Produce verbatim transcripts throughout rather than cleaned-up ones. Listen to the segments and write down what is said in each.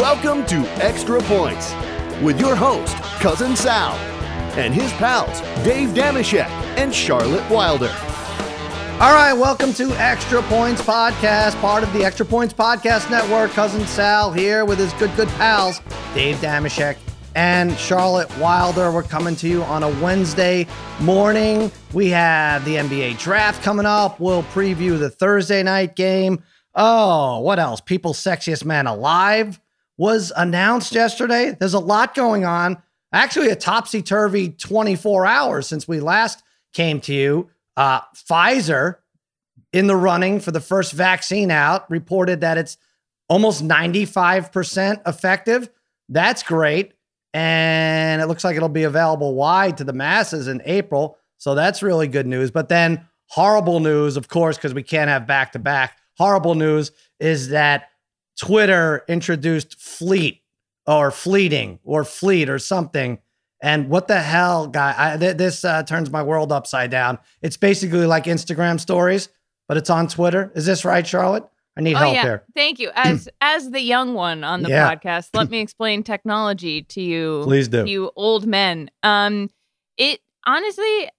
Welcome to Extra Points with your host, Cousin Sal, and his pals, Dave Dameshek and Charlotte Wilder. All right, welcome to Extra Points Podcast, part of the Extra Points Podcast Network. Cousin Sal here with his good, good pals, Dave Dameshek and Charlotte Wilder. We're coming to you on a Wednesday morning. We have the N B A draft coming up. We'll preview the Thursday night game. Oh, what else? People's Sexiest Man Alive was announced yesterday. There's a lot going on. Actually, a topsy-turvy twenty-four hours since we last came to you. Uh, Pfizer, in the running for the first vaccine out, reported that it's almost ninety-five percent effective. That's great. And it looks like it'll be available wide to the masses in April. So that's really good news. But then horrible news, of course, because we can't have back-to-back. Horrible news is that Twitter introduced Fleet or Fleeting or Fleet or something. And what the hell, guy? I, th- this uh, turns my world upside down. It's basically like Instagram stories, but it's on Twitter. Is this right, Charlotte? I need oh, help yeah. here. Thank you. As as the young one on the Yeah. podcast, let me explain technology to you. Please do. You old men. Um, it honestly,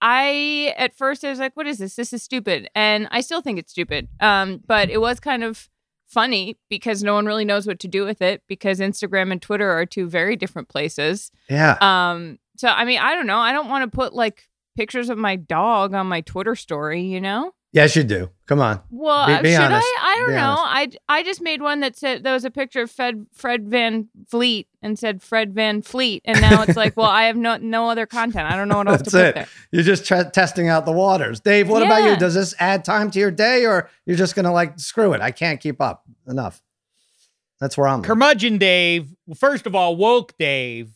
I at first I was like, "What is this? This is stupid," and I still think it's stupid. Um, but it was kind of funny because no one really knows what to do with it because Instagram and Twitter are two very different places. Yeah. Um. So I mean, I don't know. I don't want to put like pictures of my dog on my Twitter story. You know. Yes, you do. Come on. Well, Be- be should honest. I? I don't Be know. honest. I I just made one that said there was a picture of Fred Fred Van Fleet and said Fred Van Fleet, and now it's like, well, I have no no other content. I don't know what else That's to put it. there. You're just tra- testing out the waters. Dave, what about Yeah. you? Does this add time to your day or you're just going to like, screw it? I can't keep up. Enough. That's where I'm at. Curmudgeon Dave, first of all, woke Dave,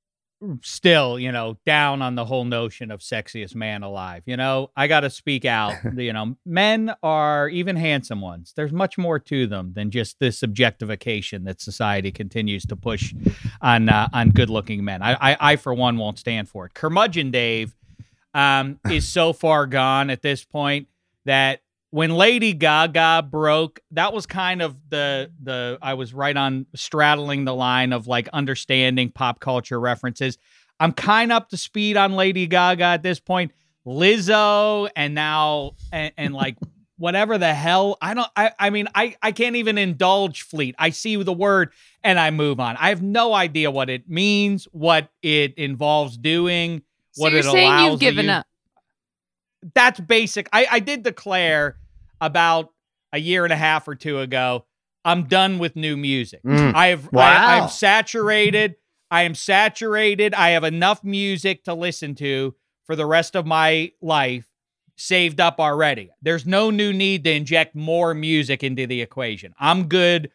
still, you know, down on the whole notion of sexiest man alive. You know, I got to speak out. You know, men are, even handsome ones, there's much more to them than just this objectification that society continues to push on uh, on good-looking men. I, I, I, for one, won't stand for it. Curmudgeon Dave um, is so far gone at this point that when Lady Gaga broke, that was kind of the, the I was right on straddling the line of like understanding pop culture references. I'm kind of up to speed on Lady Gaga at this point. Lizzo and now, and, and like whatever the hell. I don't, I, I mean, I, I can't even indulge Fleet. I see the word and I move on. I have no idea what it means, what it involves doing, So what you're it saying allows you've given you. up? That's basic. I, I did declare about a year and a half or two ago, I'm done with new music. Mm. I have, Wow. I, I'm saturated. I am saturated. I have enough music to listen to for the rest of my life saved up already. There's no new need to inject more music into the equation. I'm good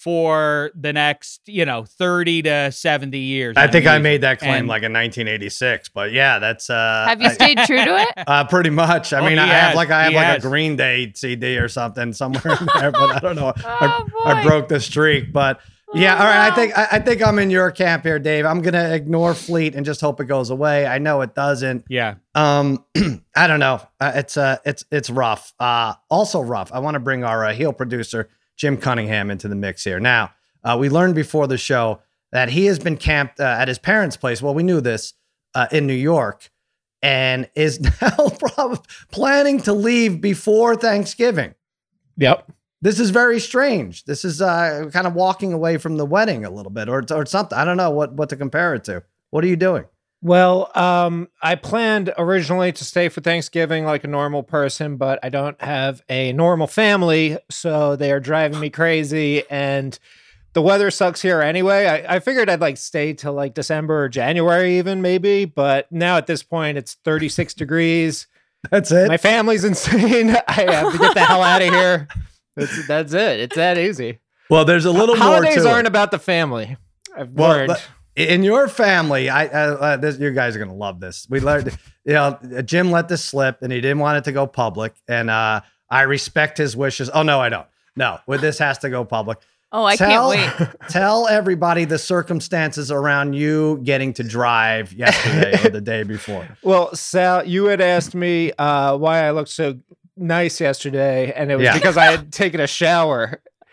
for the next, you know, thirty to seventy years. I on think I music. made that claim And- like in nineteen eighty-six, but yeah, that's uh Have you I- stayed true to it? uh pretty much. I Oh, mean, he I have has. like I have He like has. a Green Day C D or something somewhere in there, but I don't know. Oh, I, I boy. broke the streak, but yeah, Oh, all right. I wow. think I, I think I'm in your camp here, Dave. I'm gonna ignore Fleet and just hope it goes away. I know it doesn't. Yeah. Um, I don't know. Uh, it's uh, it's it's rough. Uh, also rough. I want to bring our uh, heel producer Jim Cunningham into the mix here. Now, uh, we learned before the show that he has been camped uh, at his parents' place. Well, we knew this uh, in New York, and is now prob- planning to leave before Thanksgiving. Yep. This is very strange. This is uh, kind of walking away from the wedding a little bit, or or something. I don't know what what to compare it to. What are you doing? Well, um, I planned originally to stay for Thanksgiving like a normal person, but I don't have a normal family, so they are driving me crazy. And the weather sucks here anyway. I, I figured I'd like stay till like December or January even maybe, but now at this point it's thirty-six degrees. That's it. My family's insane. I have to get the hell out of here. That's, that's it. It's that easy. Well, there's a little more Holidays to aren't it. about the family. I've Well, learned. but in your family, I uh, uh, this, you guys are gonna love this. We learned, you know, Jim let this slip, and he didn't want it to go public, and uh, I respect his wishes. Oh no, I don't. No, well, this has to go public. Oh, I tell, can't wait. Tell everybody the circumstances around you getting to drive yesterday or the day before. Well, Sal, you had asked me uh, why I looked so nice yesterday, and it was Yeah. because I had taken a shower.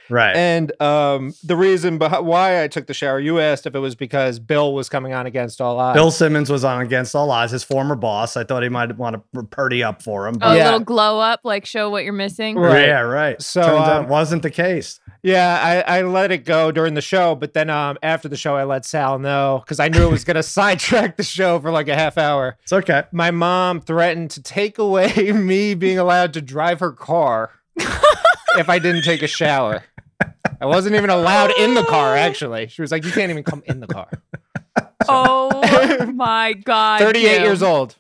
Right. And um, the reason beh- why I took the shower, you asked if it was because Bill was coming on Against All Odds. Bill Simmons was on Against All Odds, his former boss. I thought he might want to purdy up for him. Oh, But a Yeah. little glow up, like show what you're missing. Right. Yeah, right. So, Turns out um, it wasn't the case. Yeah, I, I let it go during the show, but then um, after the show, I let Sal know because I knew it was going to sidetrack the show for like a half hour. It's okay. My mom threatened to take away me being allowed to drive her car if I didn't take a shower. I wasn't even allowed in the car, actually. She was like, you can't even come in the car. Oh my God. thirty-eight Jim. years old.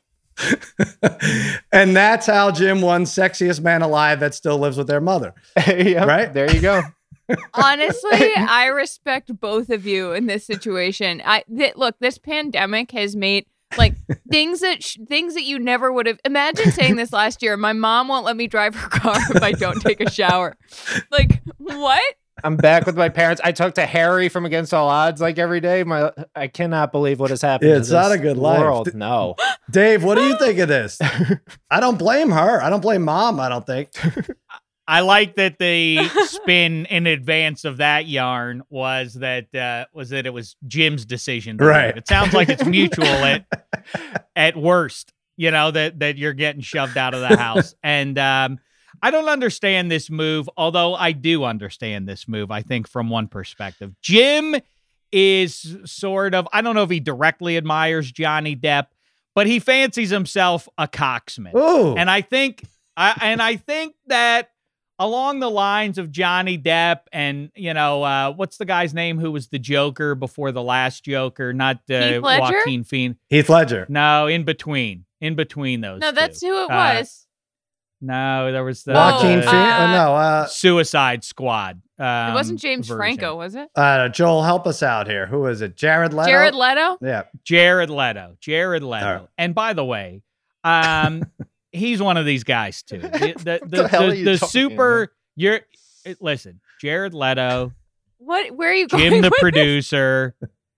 And that's how Jim won Sexiest Man Alive that still lives with their mother. Yep, Right? there you go. Honestly, I respect both of you in this situation. I th- look, this pandemic has made like things that sh- things that you never would have. Imagine saying this last year. My mom won't let me drive her car if I don't take a shower. Like what? I'm back with my parents. I talk to Harry from Against All Odds like every day. My, I cannot believe what has happened. Yeah, to it's not this a good life. world. No. Dave, what do you think of this? I don't blame her. I don't blame mom, I don't think. I like that the spin in advance of that yarn was that uh, was that it was Jim's decision. to Right. leave. It sounds like it's mutual at at worst. You know that that you're getting shoved out of the house, and um, I don't understand this move. Although I do understand this move, I think from one perspective, Jim is sort of I don't know if he directly admires Johnny Depp, but he fancies himself a cocksman, Ooh. and I think I and I think that. Along the lines of Johnny Depp and, you know, uh, what's the guy's name who was the Joker before the last Joker? Not uh, Heath Ledger? Joaquin Phoenix. Heath Ledger. No, in between. In between those No, that's two. who it Uh, was. No, there was the Joaquin Whoa, Phoenix. uh, no, uh, Suicide Squad. Um, It wasn't James version. Franco, was it? uh, Joel, help us out here. Who is it? Jared Leto? Jared Leto? Yeah. Jared Leto. Jared Leto. All right. And by the way, um, he's one of these guys too. The, the, the, the hell the- are you the talking super. You're it- listen, Jared Leto. What? Where are you going? Jim the with producer,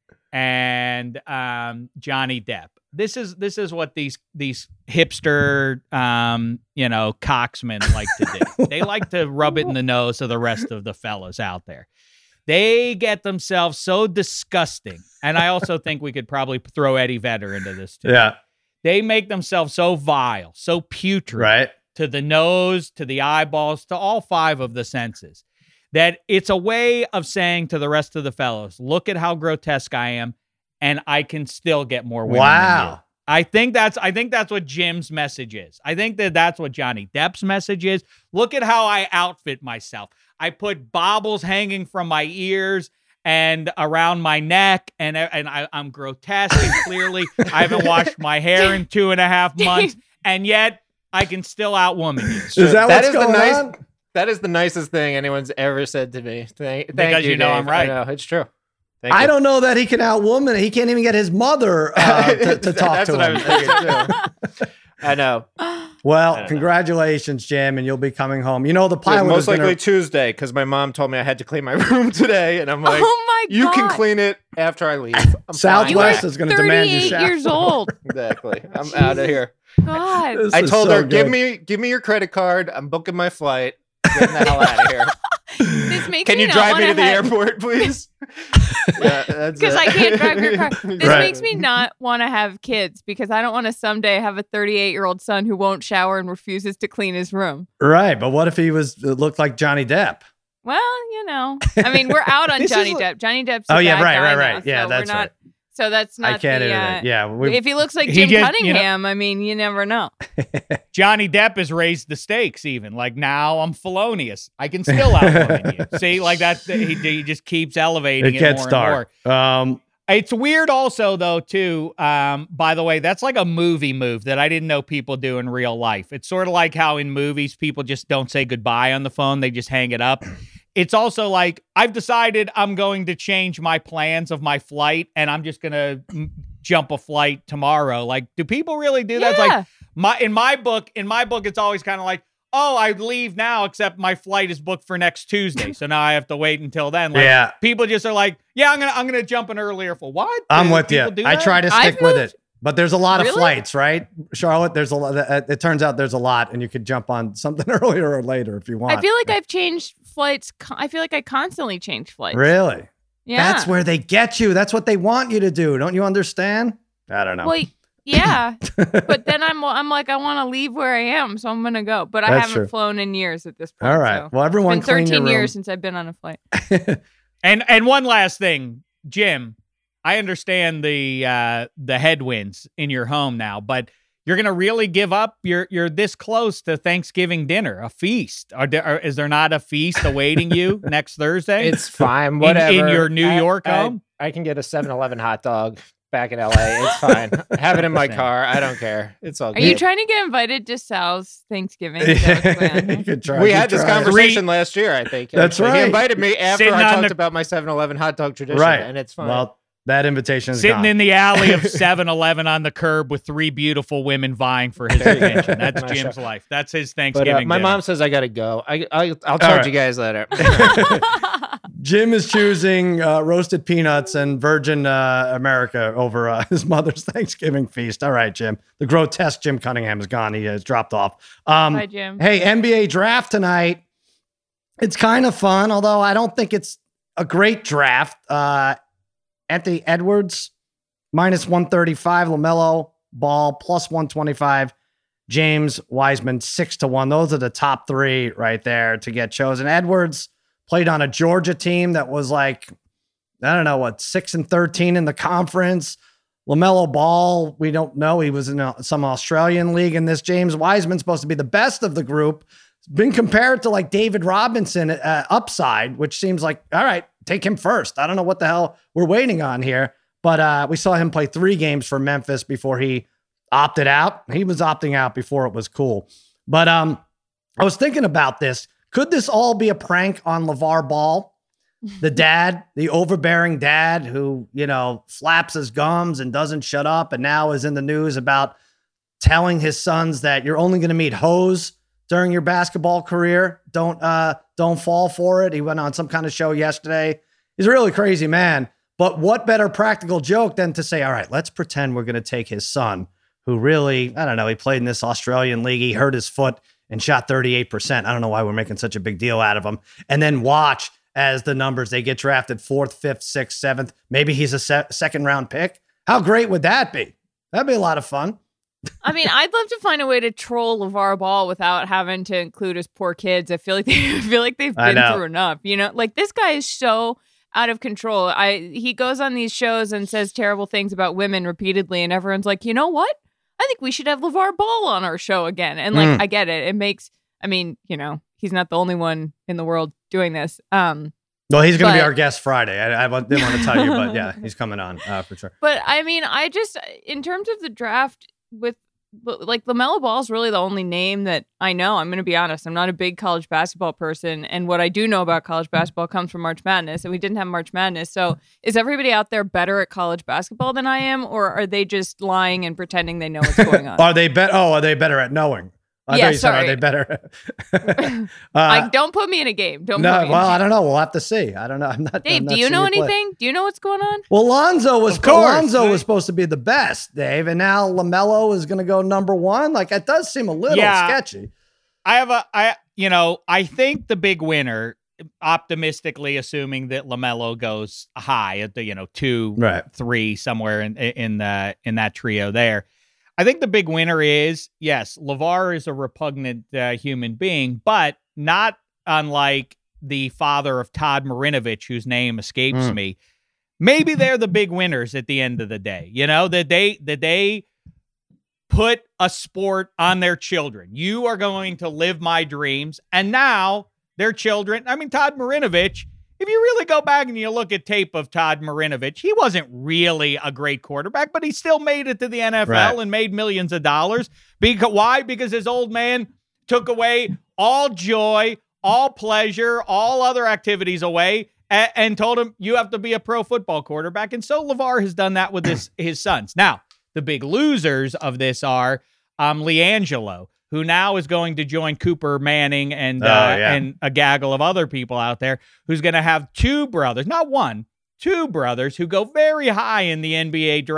and um, Johnny Depp. This is this is what these these hipster, um, you know, cocksmen like to do. They like to rub it in the nose of the rest of the fellas out there. They get themselves so disgusting, and I also think we could probably throw Eddie Vedder into this too. Yeah. They make themselves so vile, so putrid, Right. to the nose, to the eyeballs, to all five of the senses, that it's a way of saying to the rest of the fellows, look at how grotesque I am, and I can still get more women than Wow. you. I think that's I think that's what Jim's message is. I think that that's what Johnny Depp's message is. Look at how I outfit myself. I put baubles hanging from my ears and around my neck, and and I, I'm grotesque, and clearly I haven't washed my hair in two and a half months, and yet I can still outwoman you. Is that, That what's is the going nice- on? That is the nicest thing anyone's ever said to me. Thank, thank Because you know Dave. I'm right. I know, it's true. Thank I you. don't know that he can outwoman. He can't even get his mother uh, to, to talk That's to what him. I was thinking too. I know. Well, I don't know. congratulations, Jim, and you'll be coming home. You know the Yeah, pilot most is gonna- likely Tuesday because my mom told me I had to clean my room today, and I'm like, oh my you God. can clean it after I leave. I'm Southwest You are fine. is gonna demand you thirty-eight shower. years old. Exactly. I'm out of here. God. This I is told so her, give good. me, give me your credit card. I'm booking my flight. Getting the hell out of here. This makes Can me you not drive me wanna to the have- airport, please? yeah, that's Because it. I can't drive your car. This Right. makes me not want to have kids because I don't want to someday have a thirty-eight year old son who won't shower and refuses to clean his room. Right, but what if he was uh, looked like Johnny Depp? Well, you know, I mean, we're out on This is Johnny like- Depp. Johnny Depp's Oh, a yeah, bad right, guy right, now, right. Yeah, so that's we're not, right. So that's not I can't the, edit uh, it. Yeah, we, if he looks like He Jim just, you know- Cunningham, I mean, you never know. Johnny Depp has raised the stakes even. Like now I'm felonious. I can still outwoman you. See, like that, he, he just keeps elevating it it, gets more and more. dark. Um, It's weird also though too. Um, by the way, that's like a movie move that I didn't know people do in real life. It's sort of like how in movies people just don't say goodbye on the phone. They just hang it up. It's also like I've decided I'm going to change my plans of my flight and I'm just going to m- jump a flight tomorrow. Like, do people really do that? It's Yeah. like my, in my book, in my book, it's always kind of like, oh, I leave now, except my flight is booked for next Tuesday. So now I have to wait until then. Like, yeah, people just are like, yeah, I'm going to, I'm going to jump an earlier for what? I'm Do with you. people do I that? try to stick I've with moved- it. But there's a lot Really? of flights, right, Charlotte? There's a lot. It turns out there's a lot, and you could jump on something earlier or later if you want. I feel like I've changed flights. co- I feel like I constantly change flights. Really? Yeah. That's where they get you. That's what they want you to do. Don't you understand? I don't know. Well, yeah, but then I'm I'm like I want to leave where I am, so I'm gonna go. But I That's haven't true. flown in years at this point. All right. So. Well, everyone It's been clean your thirteen room. years since I've been on a flight. And and one last thing, Jim, I understand the uh, the headwinds in your home now, but you're gonna really give up. You're you're this close to Thanksgiving dinner, a feast. Are there, are, is there not a feast awaiting you next Thursday? It's fine. Whatever. in your New I- York I, home? I can get a seven eleven hot dog back in L A. It's fine. Have it in my car. I don't care. It's all Are good. you trying to get invited to Sal's Thanksgiving? Is that what's going on You here? could try. we you had this try it. conversation last year, I think. That's actually. right. He invited me after Sitting I on talked the- about my seven eleven hot dog tradition, Right. and it's fine. Well, that invitation is Sitting gone. in the alley of seven eleven on the curb with three beautiful women vying for his attention. That's Nice Jim's shot. life. That's his but Thanksgiving uh, my dinner. mom says I got to go. I, I, I'll charge right. you guys later. Jim is choosing uh, roasted peanuts and Virgin uh, America over uh, his mother's Thanksgiving feast. All right, Jim. The grotesque Jim Cunningham is gone. He has dropped off. Um, Bye, Jim. Hey, N B A draft tonight. It's kind of fun, although I don't think it's a great draft. Uh, Anthony Edwards, minus one thirty-five. LaMelo Ball, plus one twenty-five. James Wiseman, six to one. Those are the top three right there to get chosen. Edwards played on a Georgia team that was like, I don't know, what, six and thirteen in the conference. LaMelo Ball, we don't know. He was in a, some Australian league. And this James Wiseman's supposed to be the best of the group. Been compared to like David Robinson uh, upside, which seems like, all right, take him first. I don't know what the hell we're waiting on here. But uh, we saw him play three games for Memphis before he opted out. He was opting out before it was cool. But um, I was thinking about this. Could this all be a prank on LeVar Ball? The dad, the overbearing dad who, you know, flaps his gums and doesn't shut up and now is in the news about telling his sons that you're only going to meet hoes during your basketball career. Don't uh, don't fall for it. He went on some kind of show yesterday. He's a really crazy man. But what better practical joke than to say, all right, let's pretend we're going to take his son, who really, I don't know, he played in this Australian league. He hurt his foot and shot thirty-eight percent. I don't know why we're making such a big deal out of him. And then watch as the numbers, they get drafted fourth, fifth, sixth, seventh. Maybe he's a se- second round pick. How great would that be? That'd be a lot of fun. I mean, I'd love to find a way to troll LeVar Ball without having to include his poor kids. I feel like they I feel like they've I been know. through enough. You know, like this guy is so out of control. I he goes on these shows and says terrible things about women repeatedly, and everyone's like, you know what? I think we should have LeVar Ball on our show again. And like, Mm. I get it. It makes. I mean, you know, he's not the only one in the world doing this. Um, Well, he's going to be But- our guest Friday. I, I didn't want to tell you, but yeah, he's coming on uh, for sure. But I mean, I just, in terms of the draft with like LaMelo Ball is really the only name that I know. I'm going to be honest. I'm not a big college basketball person. And what I do know about college basketball comes from March Madness, and we didn't have March Madness. So is everybody out there better at college basketball than I am? Or are they just lying and pretending they know what's going on? Are they bet? Oh, are they better at knowing? I Yeah, thought you said, are sorry. they better? uh, Like, don't put me in a game. Don't no, put me in well, a I game. don't know. We'll have to see. I don't know. I'm not. I'm Dave, not do you seeing know play. anything? Do you know what's going on? Well, Lonzo was Of course. Lonzo was supposed to be the best, Dave, and now LaMelo is going to go number one. Like it does seem a little Yeah. sketchy. I have a, I, you know, I think the big winner, optimistically assuming that LaMelo goes high at the, you know, two, Right. three, somewhere in in the in that trio there. I think the big winner is, yes, LeVar is a repugnant uh, human being, but not unlike the father of Todd Marinovich, whose name escapes Mm. me. Maybe they're the big winners at the end of the day. You know, that they that they put a sport on their children. You are going to live my dreams. And now their children, I mean, Todd Marinovich, if you really go back and you look at tape of Todd Marinovich, he wasn't really a great quarterback, but he still made it to the N F L Right. and made millions of dollars. Because why? Because his old man took away all joy, all pleasure, all other activities away, and, and told him, you have to be a pro football quarterback. And so LeVar has done that with his, his sons. Now, the big losers of this are um, LiAngelo, who now is going to join Cooper Manning and Oh, uh, yeah. and a gaggle of other people out there, who's going to have two brothers, not one, two brothers who go very high in the N B A draft.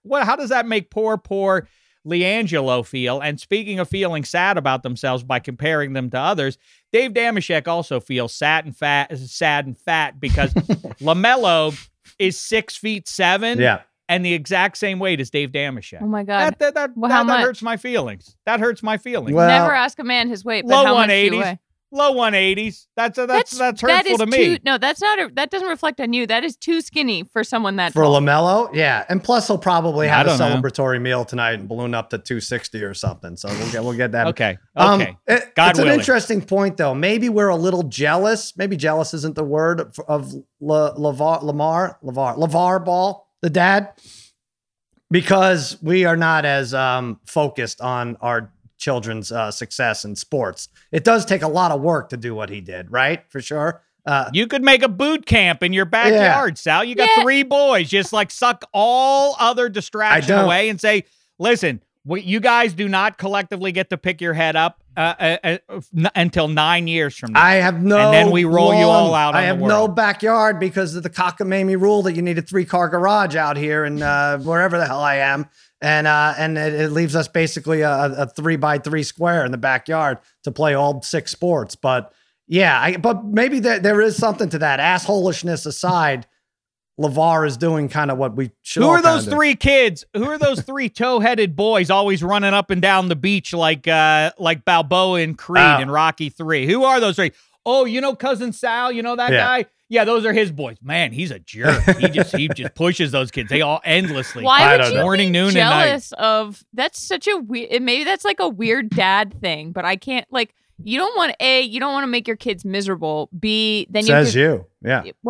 what? How does that make poor, poor LiAngelo feel? And speaking of feeling sad about themselves by comparing them to others, Dave Dameshek also feels sad and fat, sad and fat because LaMelo is six feet seven. Yeah. And the exact same weight as Dave Dameshek. Oh my God. That that that, Well, that, how that much? hurts my feelings. That hurts my feelings. Well, Never ask a man his weight, but Low how much one do you eighties. weigh? Low one eighties. That's a, that's that's hurtful that is to me. Too, no, that's not. A, that doesn't reflect on you. That is too skinny for someone that For tall. LaMelo, yeah, and plus he'll probably I have a don't know. celebratory meal tonight and balloon up to two sixty or something. So we'll get we'll get that. Okay. Um, Okay. it- God it's an willing. interesting point, though. Maybe we're a little jealous. Maybe jealous isn't the word of, of La, Lavar, Lamar, Lavar, Lavar Ball, the dad, because we are not as um, focused on our children's uh, success in sports. It does take a lot of work to do what he did, right? For sure. Uh, You could make a boot camp in your backyard, Sal. You got Yeah. three boys. Just like suck all other distraction don't. away and say, listen, we, you guys do not collectively get to pick your head up uh, uh, uh, n- until nine years from now. I have no. And then we roll you all out I on the have no world. backyard because of the cockamamie rule that you need a three car garage out here and uh, wherever the hell I am, and uh, and it, it leaves us basically a, a three by three square in the backyard to play all six sports. But yeah, I, but maybe there there is something to that. Assholishness aside, LaVar is doing kind of what we should. Who all are those kinda do. three kids? Who are those three toe-headed boys always running up and down the beach like uh, like Balboa and Creed Oh. in Rocky three? Who are those three? Oh, you know Cousin Sal? You know that Yeah. guy? Yeah, those are his boys. Man, he's a jerk. He just he just pushes those kids. They all endlessly. Why I would don't you know. Morning, be noon, and night. jealous of? That's such a weird. Maybe that's like a weird dad thing, but I can't like. You don't want a. You don't want to make your kids miserable. B. Then you Says could, you, yeah. Well,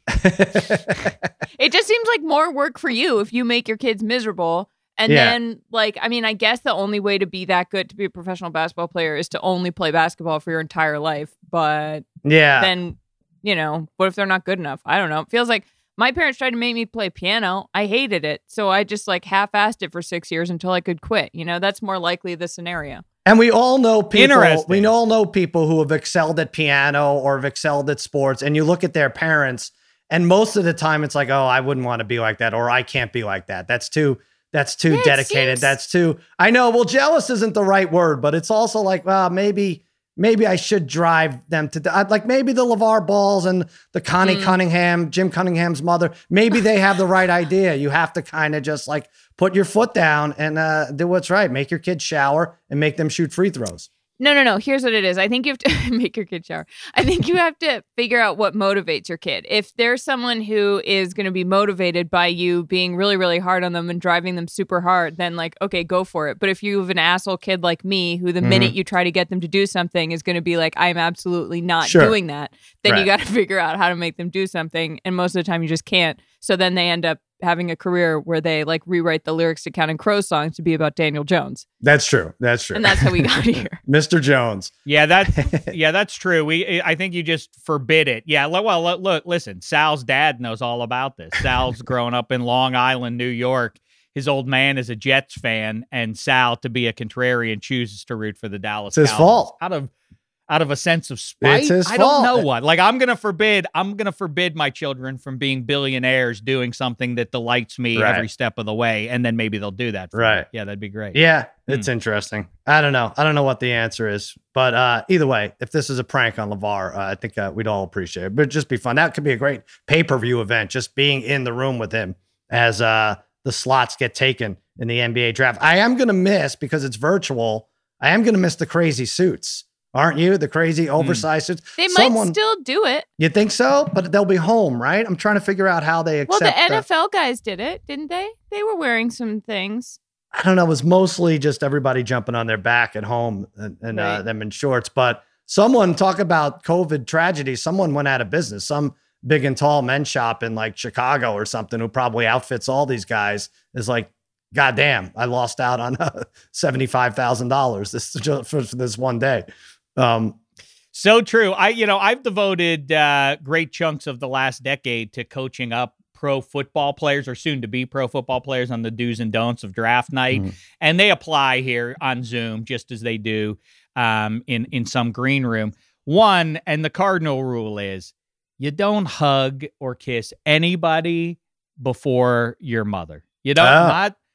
it just seems like more work for you if you make your kids miserable. And Yeah. then, like, I mean, I guess the only way to be that good to be a professional basketball player is to only play basketball for your entire life. But Yeah. then, you know, what if they're not good enough? I don't know. It feels like my parents tried to make me play piano. I hated it. So I just like half-assed it for six years until I could quit. You know, that's more likely the scenario. And we all know people. Interesting. We all know people who have excelled at piano or have excelled at sports. And you look at their parents, and most of the time, it's like, "Oh, I wouldn't want to be like that," or "I can't be like that." That's too. That's too Yeah, it dedicated. seems- That's too. I know. Well, jealous isn't the right word, but it's also like, well, maybe. Maybe I should drive them to I'd like maybe the LaVar Balls and the Connie Mm. Cunningham, Jim Cunningham's mother. Maybe they have the right idea. You have to kind of just like put your foot down and uh, do what's right. Make your kids shower and make them shoot free throws. No, no, no. Here's what it is. I think you have to make your kid shower. I think you have to figure out what motivates your kid. If there's someone who is going to be motivated by you being really, really hard on them and driving them super hard, then like, okay, go for it. But if you have an asshole kid like me, who the Mhm. minute you try to get them to do something is going to be like, I'm absolutely not Sure. doing that, then Right. you got to figure out how to make them do something. And most of the time you just can't. So then they end up having a career where they like rewrite the lyrics to Counting Crows songs to be about Daniel Jones. That's true. That's true. And that's how we got here. Mister Jones. Yeah, that yeah, that's true. We I think you just forbid it. Yeah, lo- well, look, look, listen, Sal's dad knows all about this. Sal's grown up in Long Island, New York. His old man is a Jets fan, and Sal, to be a contrarian, chooses to root for the Dallas It's his Cowboys fault. out of out of a sense of spite. It's his I don't know fault. what. Like I'm gonna forbid. I'm gonna forbid my children from being billionaires doing something that delights me Right. every step of the way, and then maybe they'll do that. For me. Right. Yeah, that'd be great. Yeah, it's interesting. I don't know. I don't know what the answer is, but uh, either way, if this is a prank on LaVar, uh, I think uh, we'd all appreciate it. But it'd just be fun. That could be a great pay per view event. Just being in the room with him as uh, the slots get taken in the N B A draft. I am gonna miss because it's virtual. I am gonna miss the crazy suits. Aren't you? The crazy oversized suits. They Someone- might still do it. You think so? But they'll be home, right? I'm trying to figure out how they Well, accept. the N uh, F L guys did it, didn't they? They were wearing some things. I don't know. It was mostly just everybody jumping on their back at home and, and uh, Right. them in shorts. But someone talk about COVID tragedy. Someone went out of business. Some big and tall men's shop in like Chicago or something who probably outfits all these guys is like, God damn, I lost out on uh, seventy-five thousand dollars this just for, for this one day. Um, So true. I, you know, I've devoted uh, great chunks of the last decade to coaching up pro football players or soon to be pro football players on the do's and don'ts of draft night. Mhm. And they apply here on Zoom just as they do um, in, in some green room. One, and the cardinal rule is you don't hug or kiss anybody before your mother. You don't, Oh. not,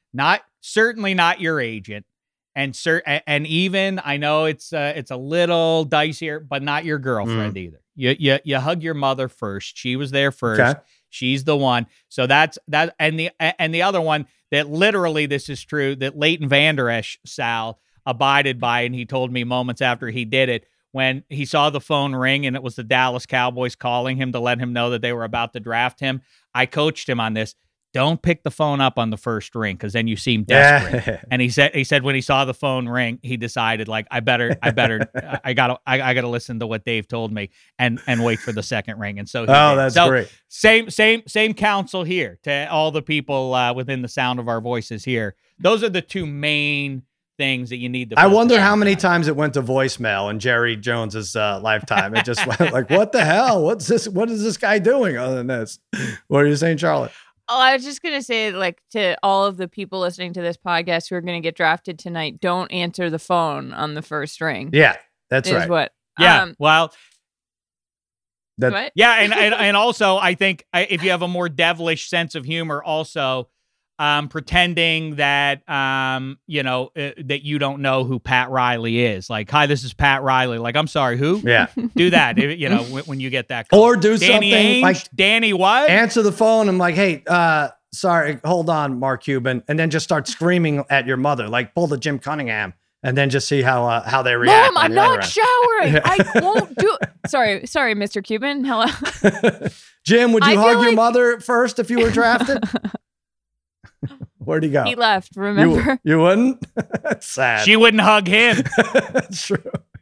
not certainly not your agent. And cer- and even I know it's uh, it's a little dicier, but not your girlfriend mm. either. You, you you hug your mother first. She was there first. Okay. She's the one. So that's that. And the and the other one that literally this is true that Leighton Vander Esch, Sal, abided by, and he told me moments after he did it when he saw the phone ring and it was the Dallas Cowboys calling him to let him know that they were about to draft him. I coached him on this. Don't pick the phone up on the first ring because then you seem desperate. Yeah. And he said, he said when he saw the phone ring, he decided like, I better, I better, I gotta, I, I gotta listen to what Dave told me and and wait for the second ring. And so, he oh, did. that's so, great. Same, same, same counsel here to all the people uh, within the sound of our voices here. Those are the two main things that you need to. I wonder how many times it went to voicemail in Jerry Jones's uh, lifetime. It just went like, what the hell? What's this? What is this guy doing other than this? What are you saying, Charlotte? Oh, I was just going to say, like, to all of the people listening to this podcast who are going to get drafted tonight, don't answer the phone on the first ring. Yeah, that's is right. What, yeah, um, well, that, what? yeah, and, and and also, I think if you have a more devilish sense of humor, also um, pretending that um, you know uh, that you don't know who Pat Riley is. Like, hi, this is Pat Riley. Like, I'm sorry, who? Yeah, do that. You know, when, when you get that call. Or do Danny something Ainge, like Danny what? Answer the phone. I'm like, hey, uh, sorry, hold on, Mark Cuban, and then just start screaming at your mother, like pull the Jim Cunningham, and then just see how uh, how they react. Mom, I'm not showering. I won't do. Sorry, sorry, Mister Cuban. Hello, Jim. Would you I hug your like... mother first if you were drafted? Where'd he go? He left. Remember? You, you wouldn't? That's sad. She wouldn't hug him. That's true.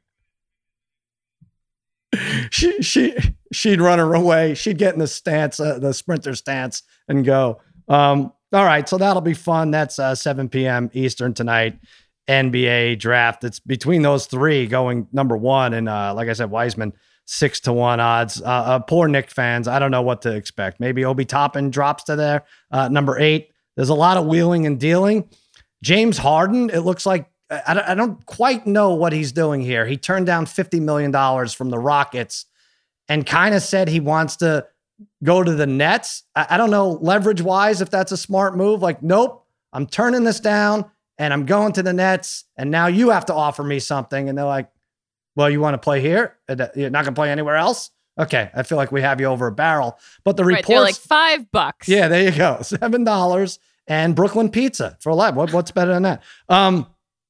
She she she'd run her away. She'd get in the stance, uh, the sprinter stance, and go. Um, all right, so that'll be fun. That's uh, seven p.m. Eastern tonight. N B A draft. It's between those three going number one, and uh, like I said, Wiseman six to one odds. Uh, uh, poor Knicks fans. I don't know what to expect. Maybe Obi Toppin drops to there, uh, number eight. There's a lot of wheeling and dealing. James Harden, it looks like, I don't, I don't quite know what he's doing here. He turned down fifty million dollars from the Rockets and kind of said he wants to go to the Nets. I, I don't know, leverage-wise, if that's a smart move. Like, nope, I'm turning this down and I'm going to the Nets, and now you have to offer me something. And they're like, well, you want to play here? You're not going to play anywhere else? Okay, I feel like we have you over a barrel. But the right, reports, they're like five bucks. Yeah, there you go, seven dollars and Brooklyn pizza for life. What, what's better than that? Um,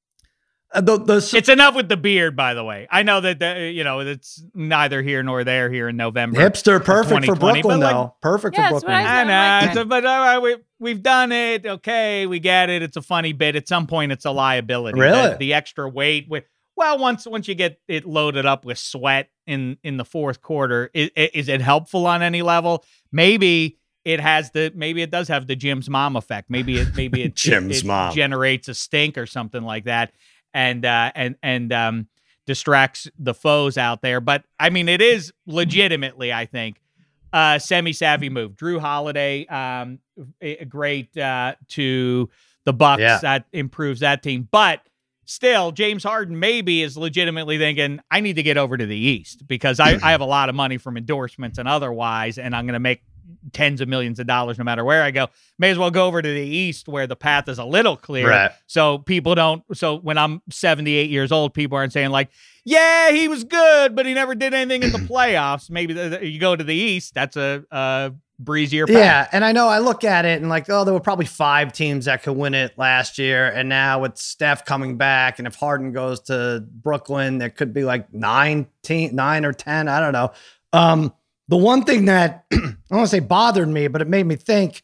the, the it's enough with the beard, by the way. I know that the, you know it's neither here nor there here in November. Hipster, perfect for Brooklyn, like, though. Perfect yeah, for Brooklyn. I, I know, like, a, but uh, we we've done it. Okay, we get it. It's a funny bit. At some point, it's a liability. Really, the, the extra weight with. Well, once once you get it loaded up with sweat in, in the fourth quarter, is, is it helpful on any level? Maybe it has the maybe it does have the Jim's mom effect. Maybe it maybe it, Jim's it, it mom generates a stink or something like that, and uh, and and um, distracts the foes out there. But I mean, it is legitimately, I think, a semi-savvy move. Drew Holiday, um, a, great uh, to the Bucks. Yeah. That improves that team, but. Still, James Harden maybe is legitimately thinking, I need to get over to the East because I, I have a lot of money from endorsements and otherwise, and I'm going to make tens of millions of dollars no matter where I go. May as well go over to the East where the path is a little clear. Right. So people don't, so when I'm seventy-eight years old, people aren't saying like, yeah, he was good, but he never did anything in the playoffs. Maybe the, the, you go to the East, that's a, a breezier path. Yeah, and I know I look at it and like, oh, there were probably five teams that could win it last year, and now with Steph coming back, and if Harden goes to Brooklyn, there could be like nine, team, nine or ten. I don't know. Um, the one thing that I don't want to say bothered me, but it made me think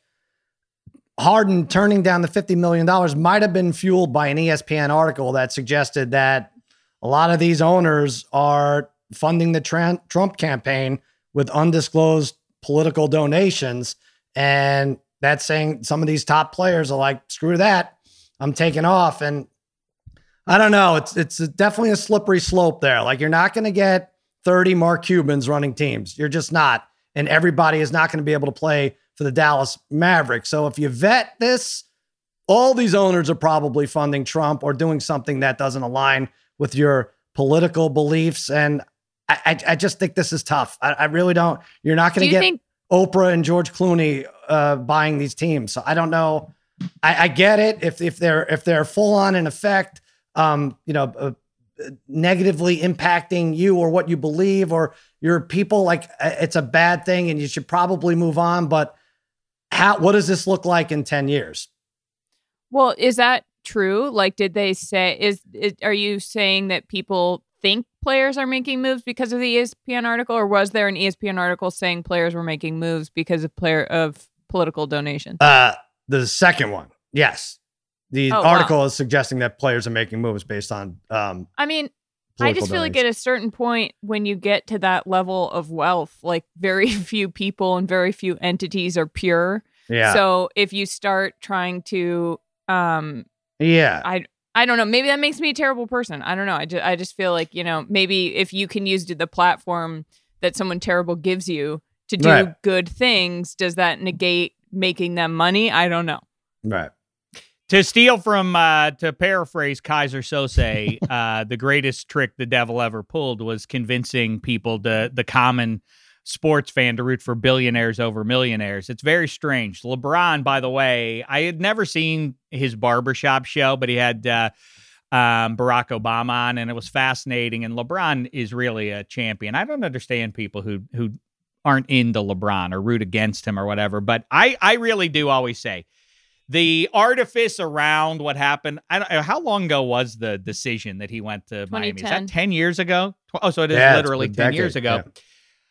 Harden turning down the fifty million dollars might have been fueled by an E S P N article that suggested that a lot of these owners are funding the Trump campaign with undisclosed political donations. And that's saying some of these top players are like, screw that, I'm taking off. And I don't know. It's, it's definitely a slippery slope there. Like, you're not going to get thirty Mark Cubans running teams. You're just not. And everybody is not going to be able to play for the Dallas Mavericks. So if you vet this, all these owners are probably funding Trump or doing something that doesn't align with your political beliefs. And I, I, I just think this is tough. I, I really don't. You're not going to Do get think- Oprah and George Clooney uh, buying these teams. So I don't know. I, I get it if if they're if they're full on in effect, um, you know, uh, negatively impacting you or what you believe or your people. Like it's a bad thing, and you should probably move on. But how? What does this look like in ten years? Well, is that true? Like, did they say? Is, is are you saying that people think players are making moves because of the E S P N article, or was there an E S P N article saying players were making moves because of player of political donations? Uh, the second one, yes. The oh, article wow. is suggesting that players are making moves based on. Um, I mean, I just feel donations. like at a certain point, when you get to that level of wealth, like very few people and very few entities are pure. Yeah. So if you start trying to, um, yeah, I. I don't know. Maybe that makes me a terrible person. I don't know. I just, I just feel like, you know, maybe if you can use the platform that someone terrible gives you to do right. good things, does that negate making them money? I don't know. Right. To steal from, uh, to paraphrase Kaiser Sose, uh, the greatest trick the devil ever pulled was convincing people, to, the common sports fan, to root for billionaires over millionaires. It's very strange. LeBron, by the way, I had never seen his barbershop show, but he had uh, um, Barack Obama on, and it was fascinating. And LeBron is really a champion. I don't understand people who who aren't into LeBron or root against him or whatever, but I, I really do always say the artifice around what happened. I don't know, how long ago was the decision that he went to Miami? Is that ten years ago? Oh, so it is yeah, literally ten decade, years ago. Yeah.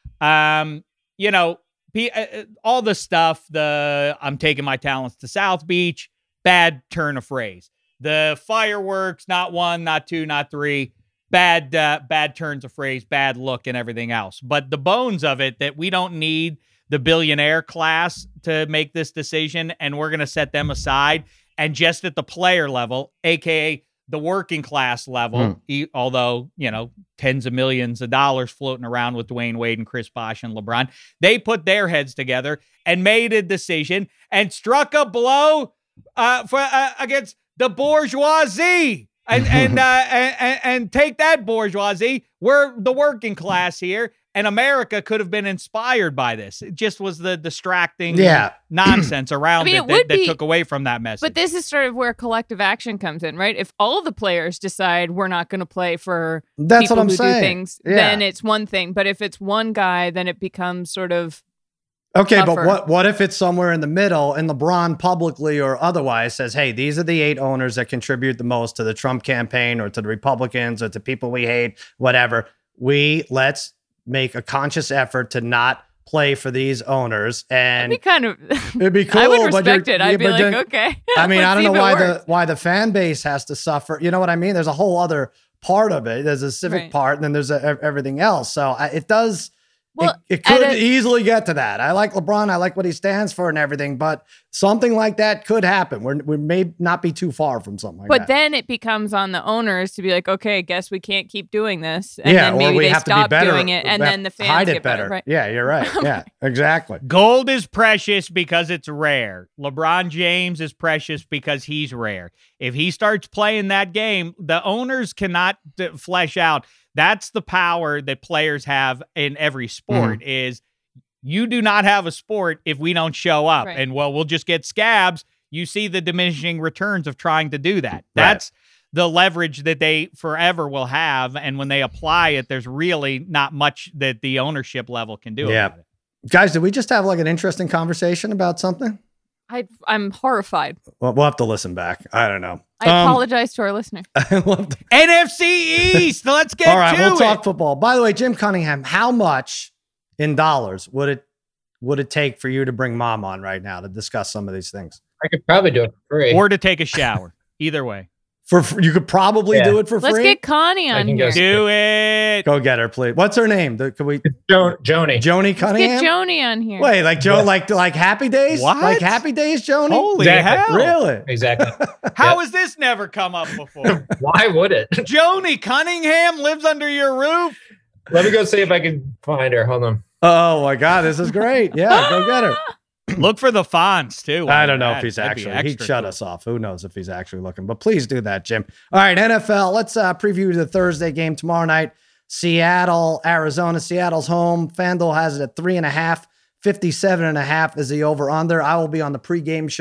Um, you know, P- uh, all the stuff, the I'm taking my talents to South Beach, bad turn of phrase. The fireworks, not one, not two, not three, bad, uh, bad turns of phrase, bad look and everything else. But the bones of it, that we don't need the billionaire class to make this decision, and we're going to set them aside. And just at the player level, A K A the working class level, mm. he, although, you know, tens of millions of dollars floating around with Dwayne Wade and Chris Bosh and LeBron, they put their heads together and made a decision and struck a blow uh, for uh, against the bourgeoisie. And and, uh, and and take that, bourgeoisie. We're the working class here, and America could have been inspired by this. It just was the distracting yeah. nonsense around I mean, it, it that, would that be, took away from that message. But this is sort of where collective action comes in, right? If all the players decide we're not going to play for That's people what I'm who saying. do things, yeah. then it's one thing. But if it's one guy, then it becomes sort of okay. tougher. But what what if it's somewhere in the middle, and LeBron publicly or otherwise says, "Hey, these are the eight owners that contribute the most to the Trump campaign, or to the Republicans, or to people we hate, whatever. We let's make a conscious effort to not play for these owners." And it'd be kind of, it'd be cool. I would but respect you're- it. I'd yeah, be but like, then- okay. I mean, I let's don't see know if it why works. the why the fan base has to suffer. You know what I mean? There's a whole other part of it. There's a civic Right. part, and then there's a, everything else. So I, it does. Well, it, it could at a- easily get to that. I like LeBron. I like what he stands for and everything, but something like that could happen. We're, we may not be too far from something like But that. then it becomes on the owners to be like, okay, guess we can't keep doing this. And yeah, then maybe or we they have to be stop better. doing it. And we have then the to fans hide it get better. Right? Yeah, you're right. Yeah, exactly. Gold is precious because it's rare. LeBron James is precious because he's rare. If he starts playing that game, the owners cannot d- flesh out. That's the power that players have in every sport. Mm-hmm. Is you do not have a sport if we don't show up. Right. And, well, we'll just get scabs. You see the diminishing returns of trying to do that. That's the leverage that they forever will have. And when they apply it, there's really not much that the ownership level can do Yeah. about it. Guys, did we just have like an interesting conversation about something? I, I'm horrified. Well, we'll have to listen back. I don't know. I Um, apologize to our listener. we'll have to- N F C East. Let's get All right, to we'll it. talk football. By the way, Jim Cunningham, how much in dollars would it would it take for you to bring Mom on right now to discuss some of these things? I could probably do it for free. Or to take a shower. Either way. For fr- you could probably Yeah. do it for Let's free. get Connie I on can here. go- Do it. Go get her, please. What's her name? The, can we Jo- Joni. Joni Let's Cunningham? get Joni on here. Wait, like Joe, Yeah. like like Happy Days? What? Like Happy Days, Joni? Holy Exactly. hell. Really? Exactly. How Yep. has this never come up before? Why would it? Joni Cunningham lives under your roof? Let me go see if I can find her. Hold on. Oh my God, this is great. Yeah, go get her. Look for the fonts, too. I don't know That- if he's that'd be actually, he extra shut cool. us off. Who knows if he's actually looking, but please do that, Jim. All right, N F L, let's uh, preview the Thursday game tomorrow night. Seattle, Arizona. Seattle's home. FanDuel has it at three and a half. fifty-seven and a half is the over under. I will be on the pregame show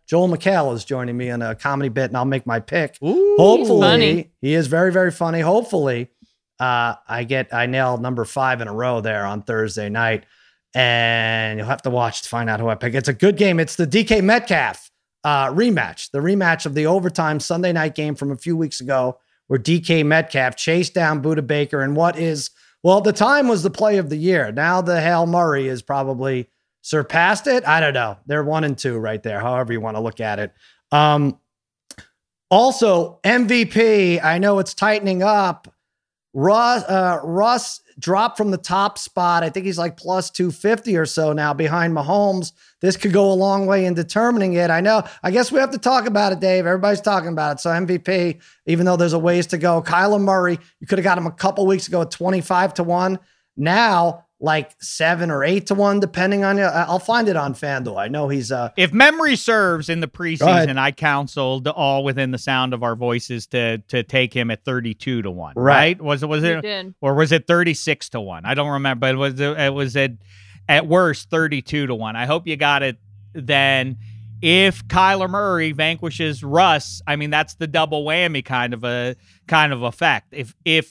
Joel McHale is joining me in a comedy bit, and I'll make my pick. Ooh, Hopefully, funny. he is very, very funny. Hopefully, uh, I get I nailed number five in a row there on Thursday night, and you'll have to watch to find out who I pick. It's a good game. It's the D K Metcalf uh, rematch, the rematch of the overtime Sunday night game from a few weeks ago, where D K Metcalf chased down Budda Baker, and what is well, at the time was the play of the year. Now the Hail Murray is probably surpassed it. I don't know. They're one and two right there, however you want to look at it. Um, also, M V P, I know it's tightening up. Russ, uh, Russ dropped from the top spot. I think he's like plus two fifty or so now behind Mahomes. This could go a long way in determining it. I know. I guess we have to talk about it, Dave. Everybody's talking about it. So M V P, even though there's a ways to go. Kyler Murray, you could have got him a couple weeks ago at twenty-five to one. Now, like seven or eight to one, depending on you. I'll find it on FanDuel. I know he's uh If memory serves, in the Go ahead. preseason, I counseled all within the sound of our voices to to take him at thirty-two to one. Right. Right? Was it was You it did. or was it thirty-six to one? I don't remember, but it was it was at at worst thirty-two to one. I hope you got it then. If Kyler Murray vanquishes Russ, I mean that's the double whammy kind of a kind of effect. If if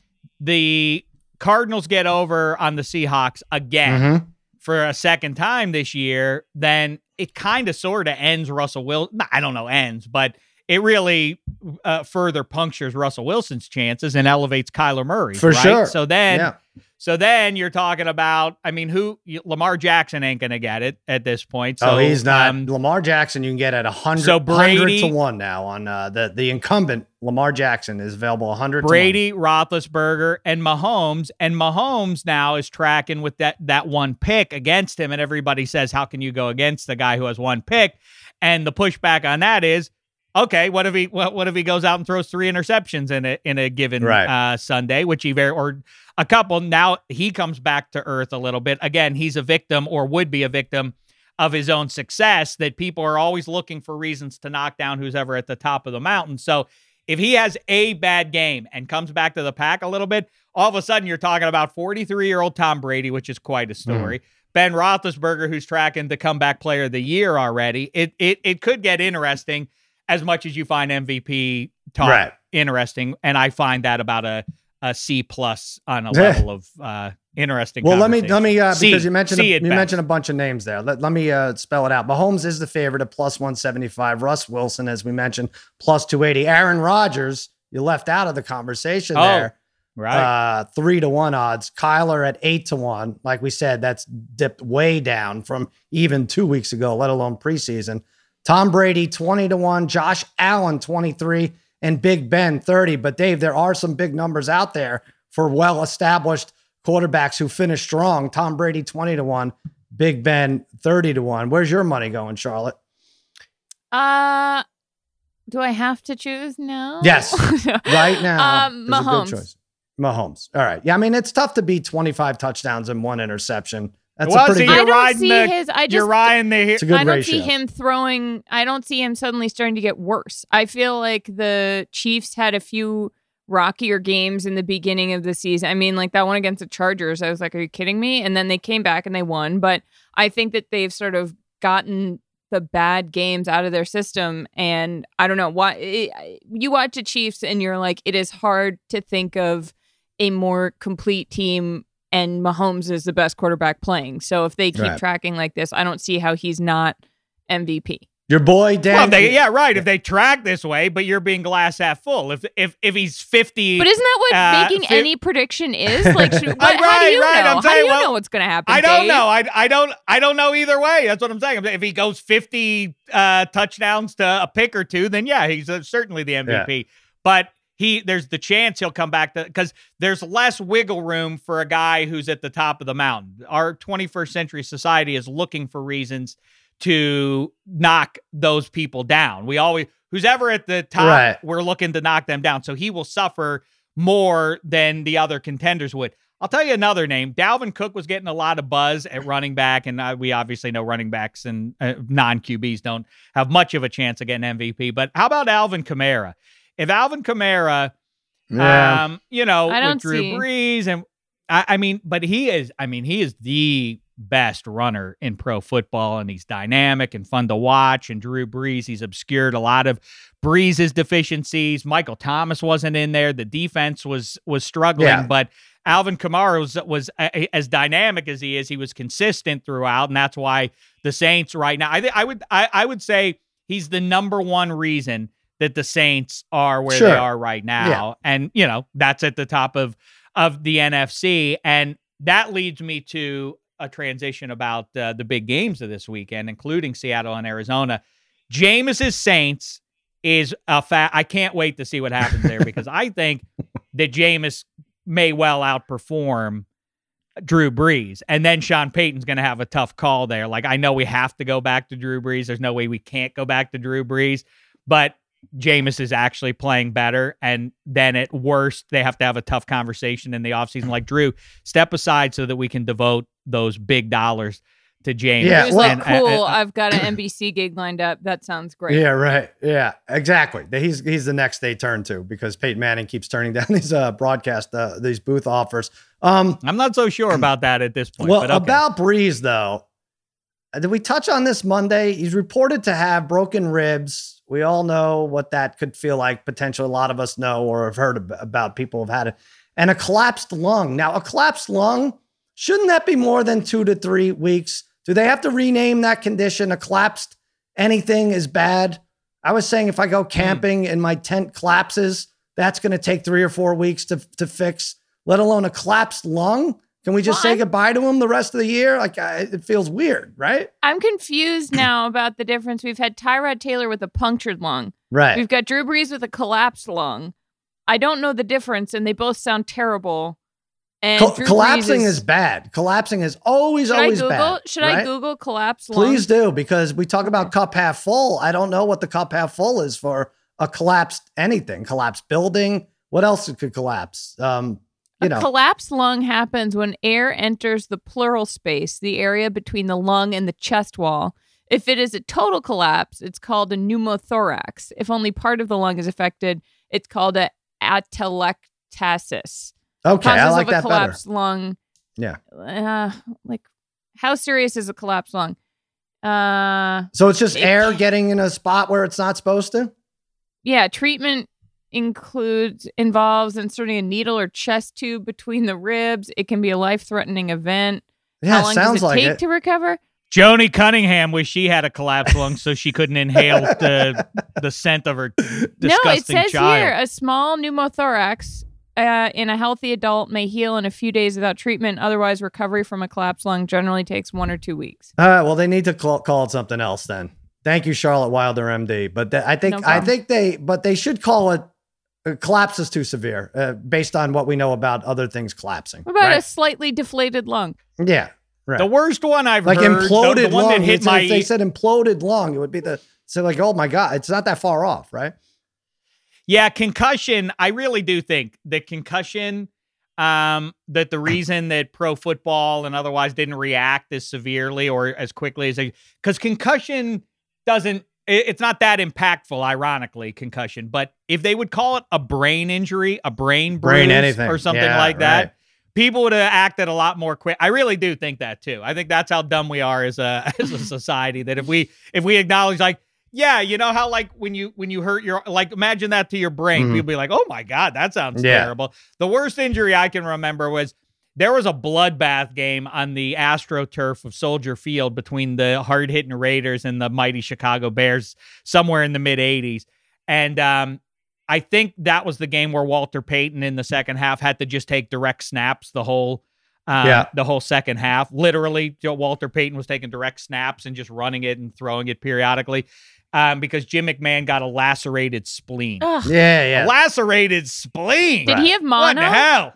the Cardinals get over on the Seahawks again Mhm. for a second time this year, then it kind of sort of ends Russell Wilson. I don't know, ends, but it really uh, further punctures Russell Wilson's chances and elevates Kyler Murray. For right? sure. So then, Yeah. so then you're talking about, I mean, who Lamar Jackson ain't going to get it at this point. So oh, he's not. um, Lamar Jackson, you can get at one hundred, So Brady- one hundred to one now on uh, the, the incumbent. Lamar Jackson is available one hundred Brady, Roethlisberger, and Mahomes. And Mahomes now is tracking with that that one pick against him. And everybody says, how can you go against the guy who has one pick? And the pushback on that is, okay, what if he what, what if he goes out and throws three interceptions in a in a given Right. uh, Sunday, which he very or a couple. Now he comes back to earth a little bit. Again, he's a victim or would be a victim of his own success. That people are always looking for reasons to knock down who's ever at the top of the mountain. So if he has a bad game and comes back to the pack a little bit, all of a sudden you're talking about forty-three-year-old Tom Brady, which is quite a story. Ben Roethlisberger, who's tracking the comeback player of the year already. It it it could get interesting as much as you find M V P talk Right. interesting, and I find that about a a C plus on a level of uh, interesting. Well, let me conversation. let me uh, C- because you mentioned C a, at you best. mentioned a bunch of names there. Let, let me uh, spell it out. Mahomes is the favorite at plus one seventy-five. Russ Wilson, as we mentioned, plus two eighty. Aaron Rodgers, you left out of the conversation Oh, there. right. Uh, three to one odds. Kyler at eight to one. Like we said, that's dipped way down from even two weeks ago, let alone preseason. Tom Brady, twenty to one. Josh Allen, twenty-three. And Big Ben, thirty. But Dave, there are some big numbers out there for well-established quarterbacks who finish strong. Tom Brady, twenty to one. Big Ben, thirty to one. Where's your money going, Charlotte? Uh, do I have to choose now? Yes. Right now, Um, is a Mahomes. good choice. Mahomes. All right. Yeah, I mean, it's tough to beat twenty-five touchdowns and one interception. That's Well, a pretty see, I good. you're don't riding see the- his. I You're just. riding the It's a good I don't ratio. see him throwing. I don't see him suddenly starting to get worse. I feel like the Chiefs had a few rockier games in the beginning of the season. I mean, like that one against the Chargers. I was like, are you kidding me? And then they came back and they won. But I think that they've sort of gotten the bad games out of their system. And I don't know why it, you watch the Chiefs and you're like, it is hard to think of a more complete team. And Mahomes is the best quarterback playing. So if they keep Right. tracking like this, I don't see how he's not M V P. Your boy, Dan. Well, they, yeah, right. If they track this way, but you're being glass half full. If if if he's fifty, But isn't that what Uh, making fi- any prediction is? Like, should, what, Right, how do you right, know? I'm how saying, do you well, know what's going to happen? I don't Dave? know. I, I don't I don't know either way. That's what I'm saying. If he goes fifty uh, touchdowns to a pick or two, then yeah, he's uh, certainly the M V P. But he there's the chance he'll come back to because there's less wiggle room for a guy who's at the top of the mountain. Our twenty-first century society is looking for reasons to knock those people down. We always who's ever at the top, Right. we're looking to knock them down. So he will suffer more than the other contenders would. I'll tell you another name. Dalvin Cook was getting a lot of buzz at running back, and uh, we obviously know running backs and uh, non-Q Bs don't have much of a chance of getting M V P. But how about Alvin Kamara? If Alvin Kamara, Yeah. um, you know, I don't with Drew see- Brees, and I, I mean, but he is, I mean, he is the best runner in pro football, and he's dynamic and fun to watch. And Drew Brees, he's obscured a lot of Brees' deficiencies. Michael Thomas wasn't in there. The defense was was struggling, Yeah. but Alvin Kamara was, was uh, as dynamic as he is. He was consistent throughout, and that's why the Saints right now, I think I would I, I would say he's the number one reason that the Saints are where Sure. they are right now. Yeah. And, you know, that's at the top of, of the N F C. And that leads me to a transition about uh, the big games of this weekend, including Seattle and Arizona. Jameis's Saints is a fact. I can't wait to see what happens there because I think that Jameis may well outperform Drew Brees. And then Sean Payton's going to have a tough call there. Like, I know we have to go back to Drew Brees. There's no way we can't go back to Drew Brees, but Jameis is actually playing better. And then at worst, they have to have a tough conversation in the offseason. Like, Drew, step aside so that we can devote those big dollars to Jameis. Yeah, He was well- like, cool, I've got an N B C gig lined up. That sounds great. Yeah, right. Yeah, exactly. He's he's the next they turn to because Peyton Manning keeps turning down these uh, broadcast, uh, these booth offers. Um, I'm not so sure about that at this point. well, but okay. about Breeze, though, uh, did we touch on this Monday? He's reported to have broken ribs. We all know what that could feel like. Potentially, a lot of us know or have heard ab- about people have had it. And a collapsed lung. Now, a collapsed lung, shouldn't that be more than two to three weeks? Do they have to rename that condition? A collapsed anything is bad. I was saying if I go camping and my tent collapses, that's going to take three or four weeks to, to fix, let alone a collapsed lung. Can we just Well, say I'm- goodbye to him the rest of the year? Like, I, it feels weird, right? I'm confused now about the difference. We've had Tyrod Taylor with a punctured lung. Right. We've got Drew Brees with a collapsed lung. I don't know the difference, and they both sound terrible. And Col- Drew collapsing Brees is, bad. Collapsing is always, Should I always Google? bad. Should I right? Google collapsed lung? Please do, because we talk about cup half full. I don't know what the cup half full is for a collapsed anything, collapsed building. What else could collapse? Um, you A know, collapsed lung happens when air enters the pleural space, the area between the lung and the chest wall. If it is a total collapse, it's called a pneumothorax. If only part of the lung is affected, it's called a atelectasis. okay, I Causes like of a that better. collapsed lung. Yeah. Uh, like, how serious is a collapsed lung? Uh, So it's just It- air getting in a spot where it's not supposed to? yeah, treatment includes involves inserting a needle or chest tube between the ribs. It can be a life-threatening event. Yeah, How long sounds does it like take it. to recover? Joni Cunningham wished she had a collapsed lung so she couldn't inhale the the scent of her disgusting No, it says child. here a small pneumothorax uh, in a healthy adult may heal in a few days without treatment. Otherwise, recovery from a collapsed lung generally takes one or two weeks. All right, well, they need to call, call it something else then. Thank you, Charlotte Wilder, M D. But th- I think No I problem. think they, but they should call it uh, collapse is too severe, uh, based on what we know about other things collapsing. What about right? a slightly deflated lung? Yeah, right. The worst one I've like heard, the- imploded the, one lung. that hit It's- my if they said imploded lung, it would be the so like, oh my god, it's not that far off, right? Yeah, concussion. I really do think that concussion, um, that the reason that pro football and otherwise didn't react as severely or as quickly as they, because concussion doesn't, it- it's not that impactful, ironically, concussion. But if they would call it a brain injury, a brain bruise Brain anything. or something Yeah, like that, right. people would have acted a lot more quick. I really do think that too. I think that's how dumb we are as a as a society. That if we if we acknowledge like, yeah, you know how like when you when you hurt your like imagine that to your brain, Mhm. people be like, oh my god, that sounds Yeah. terrible. The worst injury I can remember was there was a bloodbath game on the AstroTurf of Soldier Field between the hard hitting Raiders and the mighty Chicago Bears somewhere in the mid eighties, and um. I think that was the game where Walter Payton in the second half had to just take direct snaps the whole um, Yeah. the whole second half. Literally, Joe- Walter Payton was taking direct snaps and just running it and throwing it periodically um, because Jim McMahon got a lacerated spleen. Ugh. Yeah, A yeah. lacerated spleen. Did he have What in mono? the hell?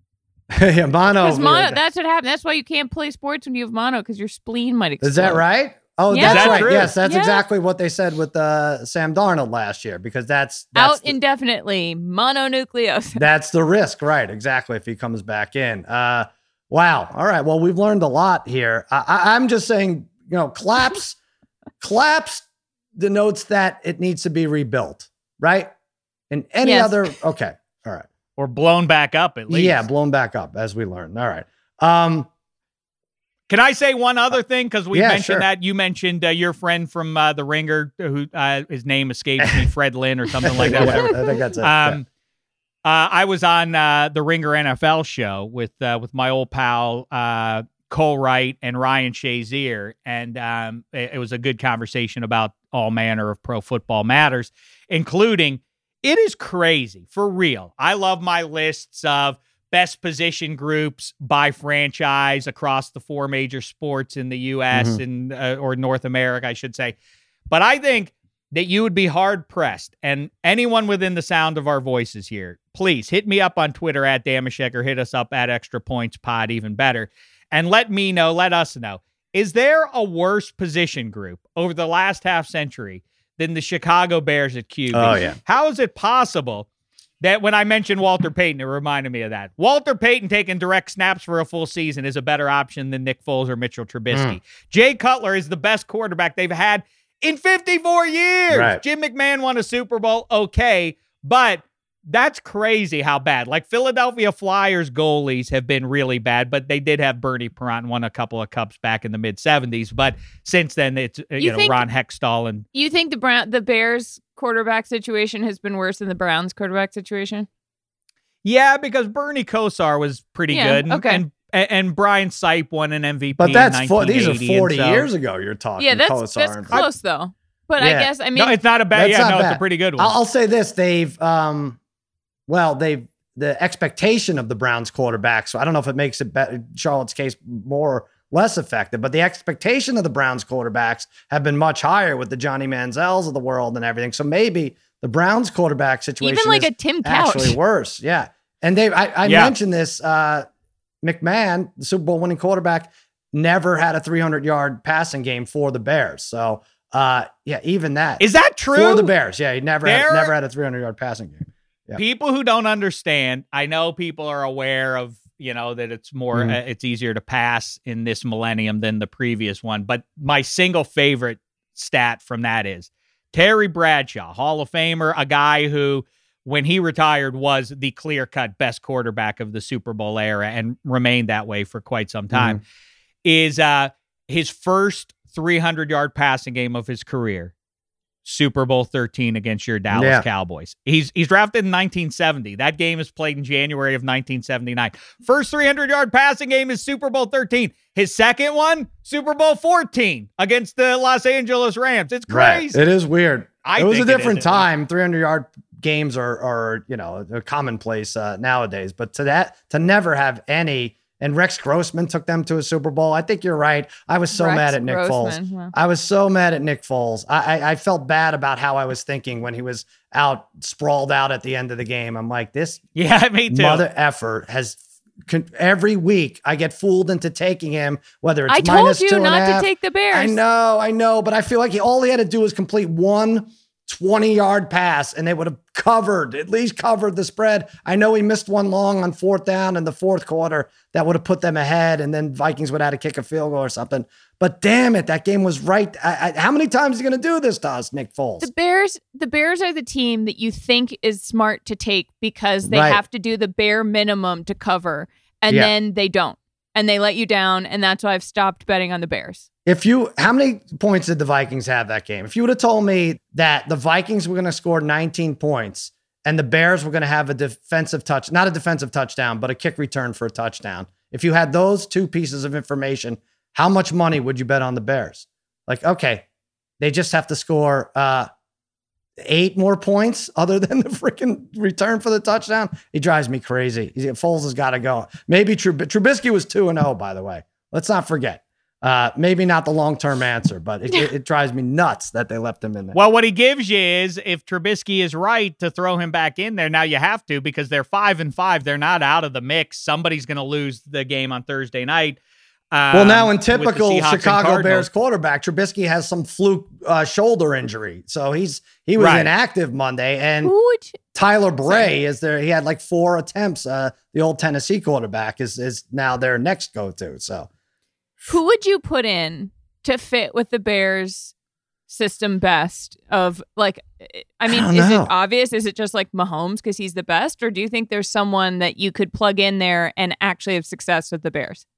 yeah, mono. Because mono, that's what happened. That's why you can't play sports when you have mono, because your spleen might explode. Is that right? Oh, Yeah. that's Is that right. true? Yes, that's Yeah. exactly what they said with uh, Sam Darnold last year, because that's, that's Out the, indefinitely, mononucleosis. that's the risk, right? Exactly. If he comes back in. Uh, wow. All right. Well, we've learned a lot here. I, I, I'm just saying, you know, collapse, collapse denotes that it needs to be rebuilt, right? And any Yes. other. Okay. All right. Or blown back up at least. Yeah, blown back up as we learned. All right. Um, Can I say one other thing? Because we Yeah, mentioned sure. that. You mentioned uh, your friend from uh, The Ringer, who uh, his name escapes me, Fred Lynn or something like that. Whatever. I think that's it. Um, uh, I was on uh, the Ringer N F L show with uh, with my old pal uh, Cole Wright and Ryan Shazier, and um, it, it was a good conversation about all manner of pro football matters, including it is crazy for real. I love my lists of best position groups by franchise across the four major sports in the U S Mhm. and uh, or North America, I should say. But I think that you would be hard pressed, and anyone within the sound of our voices here, please hit me up on Twitter at Damashek or hit us up at Extra Points Pod, even better, and let me know, let us know. Is there a worse position group over the last half century than the Chicago Bears at Q B? Oh, yeah. How is it possible that when I mentioned Walter Payton, it reminded me of that? Walter Payton taking direct snaps for a full season is a better option than Nick Foles or Mitchell Trubisky. Mm. Jay Cutler is the best quarterback they've had in fifty-four years. Right. Jim McMahon won a Super Bowl, okay, but that's crazy how bad. Like Philadelphia Flyers goalies have been really bad, but they did have Bernie Perrant won a couple of cups back in the mid seventies. But since then, it's uh, you, You know think- Ron Hextall and You think the Brown, the Bears quarterback situation has been worse than the Browns quarterback situation? yeah, because Bernie Kosar was pretty Yeah, good, and, okay. and and Brian Sipe won an M V P. But that's in for, these are nineteen eighty, forty and so- years ago. You're talking. Yeah, that's Kosar that's and- close though. But I Yeah. guess I mean No, it's not a bad. That's Yeah, not no, it's bad. a pretty good one. I'll, I'll say this: they've, um, well, they've the expectation of the Browns quarterback. So I don't know if it makes it better, Charlotte's case more or less effective, but the expectation of the Browns quarterbacks have been much higher with the Johnny Manziels of the world and everything. So maybe the Browns quarterback situation even like is a Tim Couch. actually worse. Yeah, and they, I, I Yeah. mentioned this. Uh, McMahon, the Super Bowl winning quarterback, never had a three hundred yard passing game for the Bears. So, uh, yeah, even that Is that true? for the Bears. Yeah, he never had, There- never had a three hundred yard passing game. Yeah. People who don't understand, I know people are aware of, you know, that it's more, Mhm. uh, it's easier to pass in this millennium than the previous one. But my single favorite stat from that is Terry Bradshaw, Hall of Famer, a guy who, when he retired, was the clear-cut best quarterback of the Super Bowl era and remained that way for quite some time, is uh, his first three hundred yard passing game of his career. Super Bowl thirteen against your Dallas Yeah. Cowboys. He's he's drafted in nineteen seventy. That game is played in January of nineteen seventy-nine. First three hundred yard passing game is Super Bowl thirteen. His second one, Super Bowl fourteen against the Los Angeles Rams. It's crazy. Right. It is weird. I it was a think it different is. time. three hundred yard games are, are, you know, a commonplace uh, nowadays, but to that, to never have any, and Rex Grossman took them to a Super Bowl. I think you're right. I was so Rex mad at Nick Grossman, Foles. wow. I was so mad at Nick Foles. I, I I felt bad about how I was thinking when he was out sprawled out at the end of the game. I'm like, this Yeah, me too. mother effer has con- every week I get fooled into taking him, whether it's I told minus you two and a not to half. take the Bears. I know, I know, but I feel like he, all he had to do was complete one twenty yard pass and they would have covered, at least covered the spread. I know he missed one long on fourth down in the fourth quarter that would have put them ahead, and then Vikings would have to kick a field goal or something. But damn it, that game was right. I, I, how many times is he going to do this to us, Nick Foles? The Bears, the Bears are the team that you think is smart to take because they Right. have to do the bare minimum to cover, and Yeah. then they don't, and they let you down, and that's why I've stopped betting on the Bears. If you, how many points did the Vikings have that game? If you would have told me that the Vikings were going to score nineteen points and the Bears were going to have a defensive touch, not a defensive touchdown, but a kick return for a touchdown. If you had those two pieces of information, how much money would you bet on the Bears? Like, okay, they just have to score uh, eight more points other than the freaking return for the touchdown. He drives me crazy. He's, Foles has got to go. Maybe Trub- Trubisky was two and oh, by the way. Let's not forget. Uh, maybe not the long-term answer, but it, it, it drives me nuts that they left him in there. Well, what he gives you is if Trubisky is right to throw him back in there. Now you have to because they're five and five. They're not out of the mix. Somebody's going to lose the game on Thursday night. Um, Well, now in with the typical Seahawks and Chicago Cardinals. Bears quarterback, Trubisky has some fluke uh, shoulder injury, so he's he was Right. inactive Monday. And Who would you, Tyler Bray is there. He had like four attempts. Uh, the old Tennessee quarterback is is now their next go-to. So who would you put in to fit with the Bears system best? Of like, I mean, I don't is know. it obvious? Is it just like Mahomes because he's the best, or do you think there's someone that you could plug in there and actually have success with the Bears?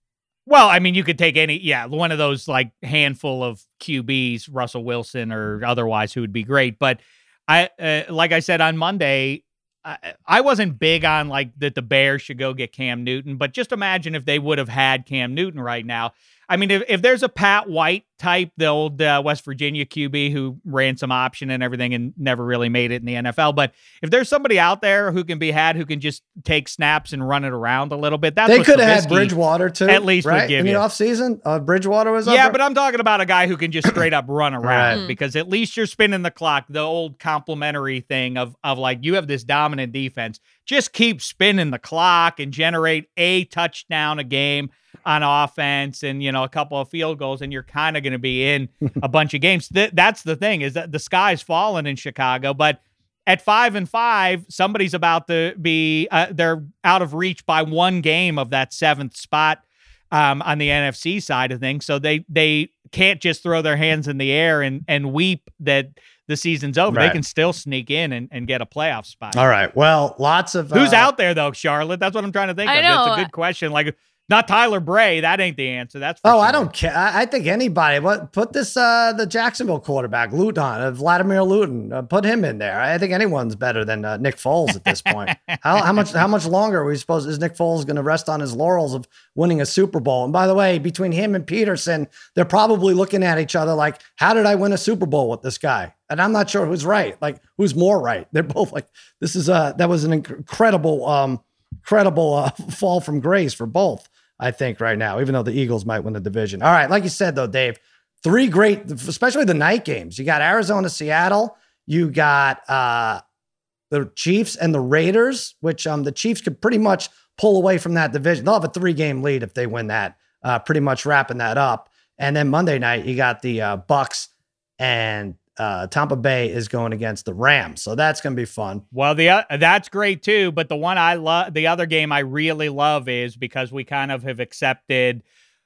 Well, I mean, you could take any, yeah, one of those like handful of Q Bs, Russell Wilson or otherwise, who would be great. But I, uh, like I said on Monday, I, I wasn't big on like that the Bears should go get Cam Newton, but just imagine if they would have had Cam Newton right now. I mean, if, if there's a Pat White type, the old uh, West Virginia Q B who ran some option and everything and never really made it in the N F L, but if there's somebody out there who can be had, who can just take snaps and run it around a little bit, that's they what could have had Trubisky Bridgewater too. at least right? would give in the you. offseason. Uh, Bridgewater was up Yeah, there? but I'm talking about a guy who can just straight up run around Right. because at least you're spinning the clock. The old complimentary thing of of like you have this dominant defense, just keep spinning the clock and generate a touchdown a game on offense and, you know, a couple of field goals, and you're kind of going to be in a bunch of games. Th- that's the thing, is that the sky's fallen in Chicago, but at five and five, somebody's about to be, uh, they're out of reach by one game of that seventh spot um, on the N F C side of things. So they, they can't just throw their hands in the air and, and weep that the season's over. Right. They can still sneak in and, and get a playoff spot. All right. Well, lots of Who's uh, out there though, Charlotte? That's what I'm trying to think I of. know. That's a good question. Like, not Tyler Bray. That ain't the answer. That's for Oh, sure. I don't care. I, I think anybody. What put this uh the Jacksonville quarterback, Luton, uh, Vladimir Luton. Uh, put him in there. I think anyone's better than uh, Nick Foles at this point. how, how much how much longer are we supposed is Nick Foles going to rest on his laurels of winning a Super Bowl? And by the way, between him and Peterson, they're probably looking at each other like, how did I win a Super Bowl with this guy? And I'm not sure who's right. Like, who's more right? They're both like, this is uh that was an incredible um incredible uh, fall from grace for both. I think right now, even though the Eagles might win the division. All right. Like you said, though, Dave, three great, especially the night games. You got Arizona, Seattle. You got uh, the Chiefs and the Raiders, which um, the Chiefs could pretty much pull away from that division. They'll have a three game lead if they win that, uh, pretty much wrapping that up. And then Monday night, you got the uh, Bucks and uh, Tampa Bay is going against the Rams. So that's going to be fun. Well, the uh, that's great too. But the one I love, the other game I really love is because we kind of have accepted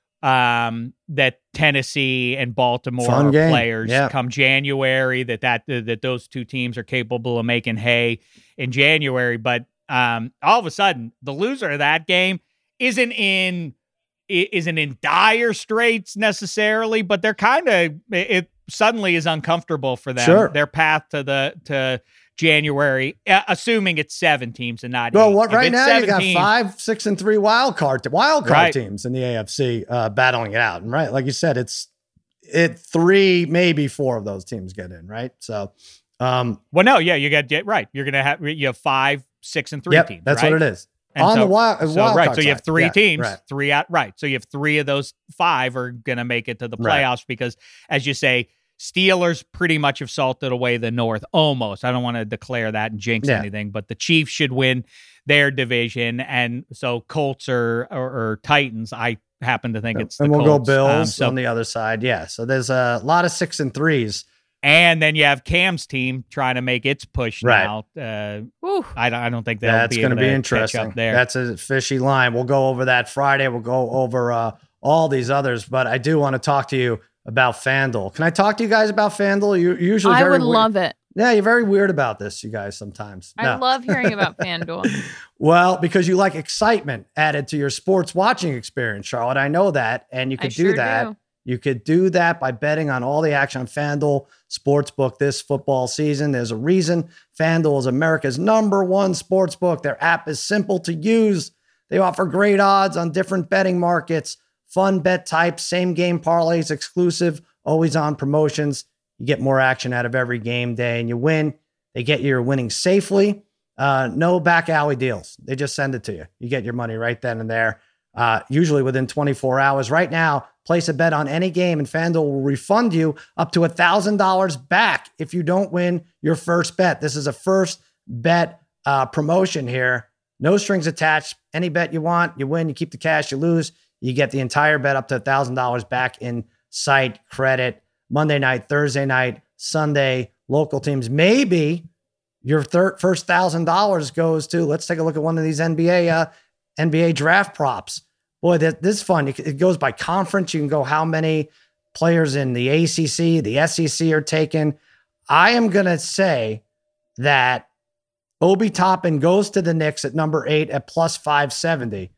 um, that Tennessee and Baltimore Fun are game. players Yeah. come January, that, that, that those two teams are capable of making hay in January. But um, all of a sudden, the loser of that game isn't in, isn't in dire straits necessarily, but they're kind of, it suddenly is uncomfortable for them. Sure. Their path to the, to January, uh, assuming it's seven teams and not Well, eight. what If right it's now you got seven five, six, and three wild card wild card Right. teams in the A F C uh, battling it out, and right, like you said, it's it three, maybe four of those teams get in, right? So, um, Well, no, yeah, you got yeah, right. You're gonna have you have five, six, and three yep, teams. that's right? what it is And on so, the wild, so, wild right. card So you have side. three Yeah, teams, right? three out. Right. So you have three of those five are gonna make it to the Right. playoffs because, as you say, Steelers pretty much have salted away the North almost. I don't want to declare that and jinx Yeah. anything, but the Chiefs should win their division, and so Colts or or, or Titans. I happen to think it's the and we'll Colts. go Bills Um, so on the other side. Yeah, so there's a lot of six and threes. And then you have Cam's team trying to make its push Right. now. Uh, Whew. I don't. I don't think they'll That's be going able to be to interesting. catch up there. That's a fishy line. We'll go over that Friday. We'll go over uh, all these others, but I do want to talk to you about FanDuel. Can I talk to you guys about FanDuel? You you're usually I very would weird. love it. Yeah, you're very weird about this, you guys, sometimes. I No. love hearing about FanDuel. Well, because you like excitement added to your sports watching experience, Charlotte. I know that. And you I could do sure that. do. You could do that by betting on all the action on FanDuel Sportsbook this football season. There's a reason FanDuel is America's number one sportsbook. Their app is simple to use. They offer great odds on different betting markets, fun bet types, same game parlays, exclusive, always on promotions. You get more action out of every game day and you win. They get you winning safely. Uh, no back alley deals. They just send it to you. You get your money right then and there, uh, usually within twenty-four hours. Right now, place a bet on any game and FanDuel will refund you up to one thousand dollars back if you don't win your first bet. This is a first bet uh, promotion here. No strings attached. Any bet you want, you win, you keep the cash, you lose. You get the entire bet up to one thousand dollars back in site credit. Monday night, Thursday night, Sunday, local teams. Maybe your third, first one thousand dollars goes to, let's take a look at one of these N B A uh, N B A draft props. Boy, that, this is fun. It, it goes by conference. You can go how many players in the A C C, the S E C are taken. I am going to say that Obi Toppin goes to the Knicks at number eight at plus five seventy.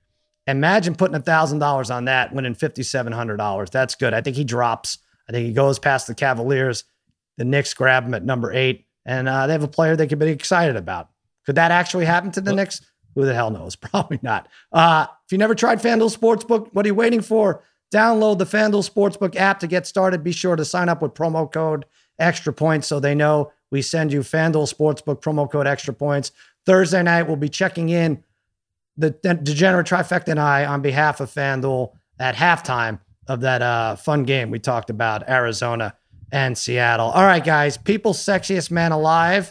Imagine putting a thousand dollars on that, winning fifty-seven hundred dollars. That's good. I think he drops. I think he goes past the Cavaliers. The Knicks grab him at number eight, and uh, they have a player they could be excited about. Could that actually happen to the well, Knicks? Who the hell knows? Probably not. Uh, if you never tried FanDuel Sportsbook, what are you waiting for? Download the FanDuel Sportsbook app to get started. Be sure to sign up with promo code Extra Points so they know we send you FanDuel Sportsbook promo code Extra Points. Thursday night, we'll be checking in the Degenerate Trifecta and I on behalf of FanDuel at halftime of that uh, fun game we talked about, Arizona and Seattle. All right, guys, people's sexiest man alive.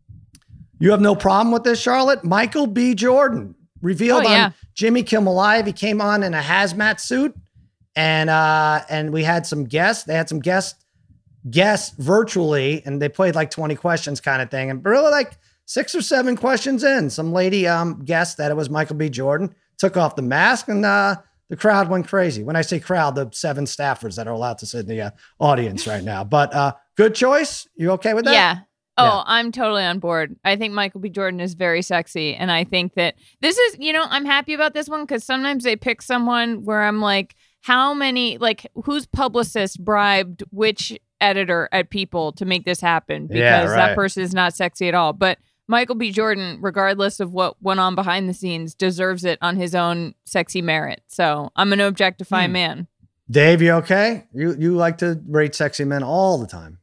You have no problem with this, Charlotte? Michael B. Jordan revealed oh, yeah. on Jimmy Kimmel Live. He came on in a hazmat suit, and uh, and we had some guests. They had some guests guests virtually, and they played like twenty questions kind of thing. And really, like six or seven questions in, some lady um guessed that it was Michael B. Jordan, took off the mask, and uh, the crowd went crazy. When I say crowd, the seven staffers that are allowed to sit in the uh, audience right now. But uh, good choice. You okay with that? Yeah. Oh, Yeah. I'm totally on board. I think Michael B. Jordan is very sexy. And I think that this is, you know, I'm happy about this one because sometimes they pick someone where I'm like, how many, like, whose publicist bribed which editor at People to make this happen? Because Yeah, right. that person is not sexy at all. But Michael B. Jordan, regardless of what went on behind the scenes, deserves it on his own sexy merit. So I'm going to objectify a Hmm. man. Dave, you okay? You you like to rate sexy men all the time.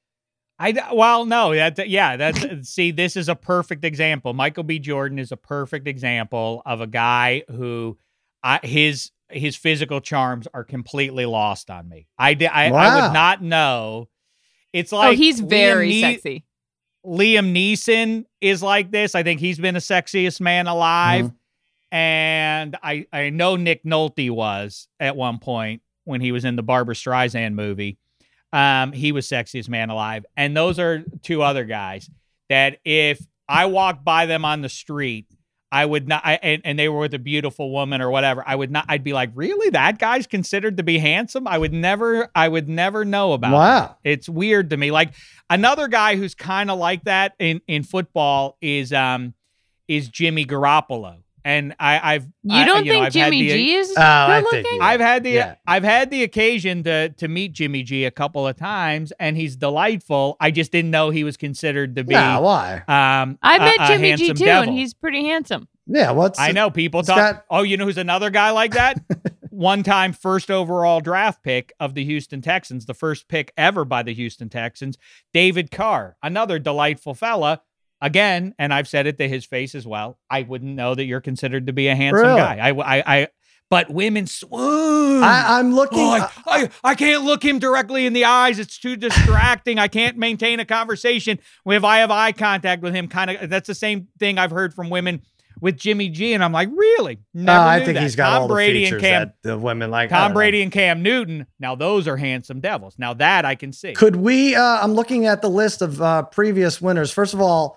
I well, no, that yeah, that's see, this is a perfect example. Michael B. Jordan is a perfect example of a guy who, I, his his physical charms are completely lost on me. I did, I, I Wow. would not know. It's like oh, he's very Liam Ne- sexy. Liam Neeson is like this. I think he's been the sexiest man alive, Mhm. and I I know Nick Nolte was at one point when he was in the Barbra Streisand movie. Um, he was sexiest man alive. And those are two other guys that if I walked by them on the street, I would not, I, and, and they were with a beautiful woman or whatever, I would not, I'd be like, really? That guy's considered to be handsome? I would never, I would never know about Wow. that. It's weird to me. Like another guy who's kind of like that in, in football is, um, is Jimmy Garoppolo. And I, I've, You I- don't you know, think I've had Jimmy the- G is Oh, I good think looking? he- I've had the Yeah. I've had the occasion to to meet Jimmy G a couple of times, and he's delightful. I just didn't know he was considered to be. Yeah, why? Um, I a- met a Jimmy G handsome too, devil. and he's pretty handsome. Yeah, what's I know people it's talk. got- Oh, you know who's another guy like that? One time first overall draft pick of the Houston Texans, the first pick ever by the Houston Texans, David Carr, another delightful fella. Again, and I've said it to his face as well, I wouldn't know that you're considered to be a handsome Really? guy. I, I, I, but women swoon. I, I'm looking. Oh, I, I, I can't look him directly in the eyes. It's too distracting. I can't maintain a conversation if I have eye contact with him. Kind of, that's the same thing I've heard from women with Jimmy G, and I'm like, really? Never Uh, I knew think that. he's got Tom all the Brady features and Cam, that the women like. I Tom don't know. Brady and Cam Newton. Now those are handsome devils. Now that I can see. Could we? Uh, I'm looking at the list of uh, previous winners. First of all,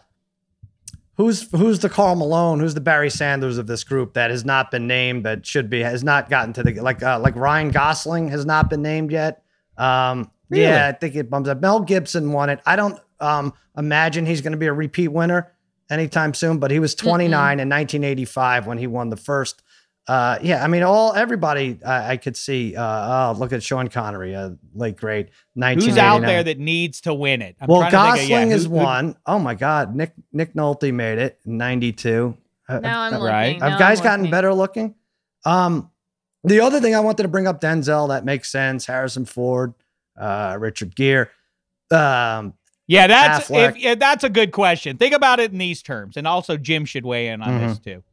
who's who's the Karl Malone? Who's the Barry Sanders of this group that has not been named? That should be has not gotten to the like uh, like Ryan Gosling has not been named yet. Um, Really? Yeah, I think it bums up. Mel Gibson won it. I don't um, imagine he's going to be a repeat winner anytime soon, but he was twenty-nine in nineteen eighty-five when he won the first. Uh, yeah, I mean, all everybody uh, I could see. Uh, oh, look at Sean Connery, uh, late great nineteen Who's eighty-nine. out there that needs to win it? I'm Well, trying to think of- Gosling yeah, is who- who- one. Oh my God, Nick Nick Nolte made it in ninety-two. Uh, Now I'm uh, looking. right. now Have guys I'm gotten looking. better looking? Um, the other thing I wanted to bring up, Denzel, that makes sense. Harrison Ford, uh, Richard Gere. Um, Yeah, that's Affleck. if, yeah, that's a good question. Think about it in these terms, and also Jim should weigh in on this too.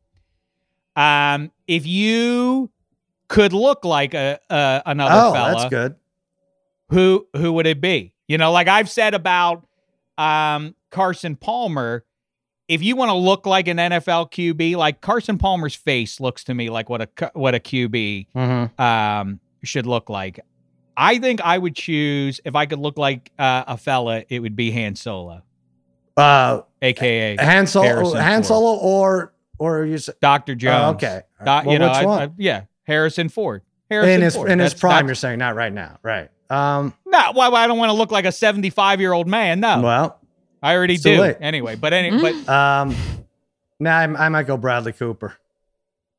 Um, if you could look like a, a another oh, fella, that's good. who who would it be? You know, like I've said about um, Carson Palmer, if you want to look like an N F L Q B, like Carson Palmer's face looks to me like what a what a Q B Mm-hmm. um, should look like. I think I would choose, if I could look like uh, a fella, it would be Han Solo, Uh, A K A Han Solo, Harrison Han Ford. Solo, or or you say, Doctor Jones. oh, okay. Doc- Well, you know, which I- one? I- yeah, Harrison Ford. Harrison in his Ford. in his That's- prime, that's- you're saying, not right now, right? Um, No, why? why I don't want to look like a seventy-five-year-old man. No, well, I already it's too do. late. Anyway, but any, but um, now I, I might go Bradley Cooper.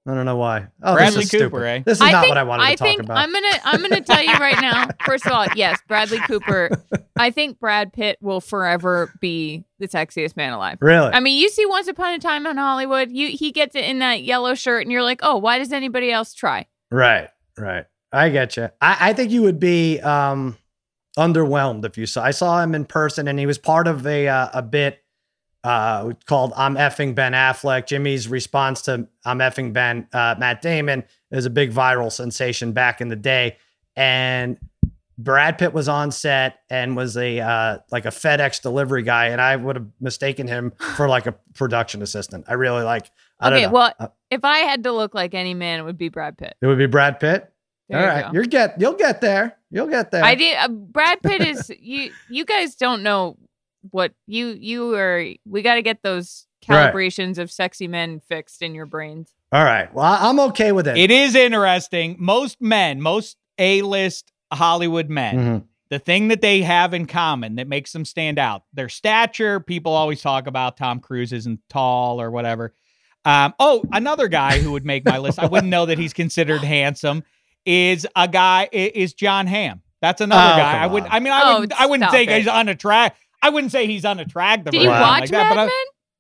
I don't know why. Oh, Bradley this is Cooper, stupid. eh? This is I not think, what I wanted I to talk think about. I'm gonna I'm gonna tell you right now. First of all, yes, Bradley Cooper. I think Brad Pitt will forever be the sexiest man alive. Really? I mean, you see Once Upon a Time in Hollywood. You he gets it in that yellow shirt, and you're like, oh, why does anybody else try? Right, right. I get you. I, I think you would be um, underwhelmed if you saw. I saw him in person, and he was part of a uh, a bit uh, called "I'm effing Ben Affleck." Jimmy's response to "I'm effing Ben" uh, Matt Damon is a big viral sensation back in the day, and Brad Pitt was on set and was a uh, like a FedEx delivery guy, and I would have mistaken him for like a production assistant. I really like. I Okay, don't know. well, Uh, if I had to look like any man, it would be Brad Pitt. it would be Brad Pitt. There All you right, go. you're get you'll get there. You'll get there. I did. Uh, Brad Pitt is you. You guys don't know what you you are. We got to get those Right. calibrations of sexy men fixed in your brains. All right. Well, I- I'm okay with it. It is interesting. Most men, most A-list Hollywood men, Mhm. the thing that they have in common that makes them stand out, their stature. People always talk about Tom Cruise isn't tall or whatever. Um, oh, another guy who would make my list, I wouldn't know that he's considered handsome, is a guy, i- is John Hamm. That's another Oh, guy. come I would, on. I mean, I Oh, wouldn't, I wouldn't stop say it. he's unattractive. I wouldn't say he's unattractive. Did or you anything watch like that, Mad but I- Men?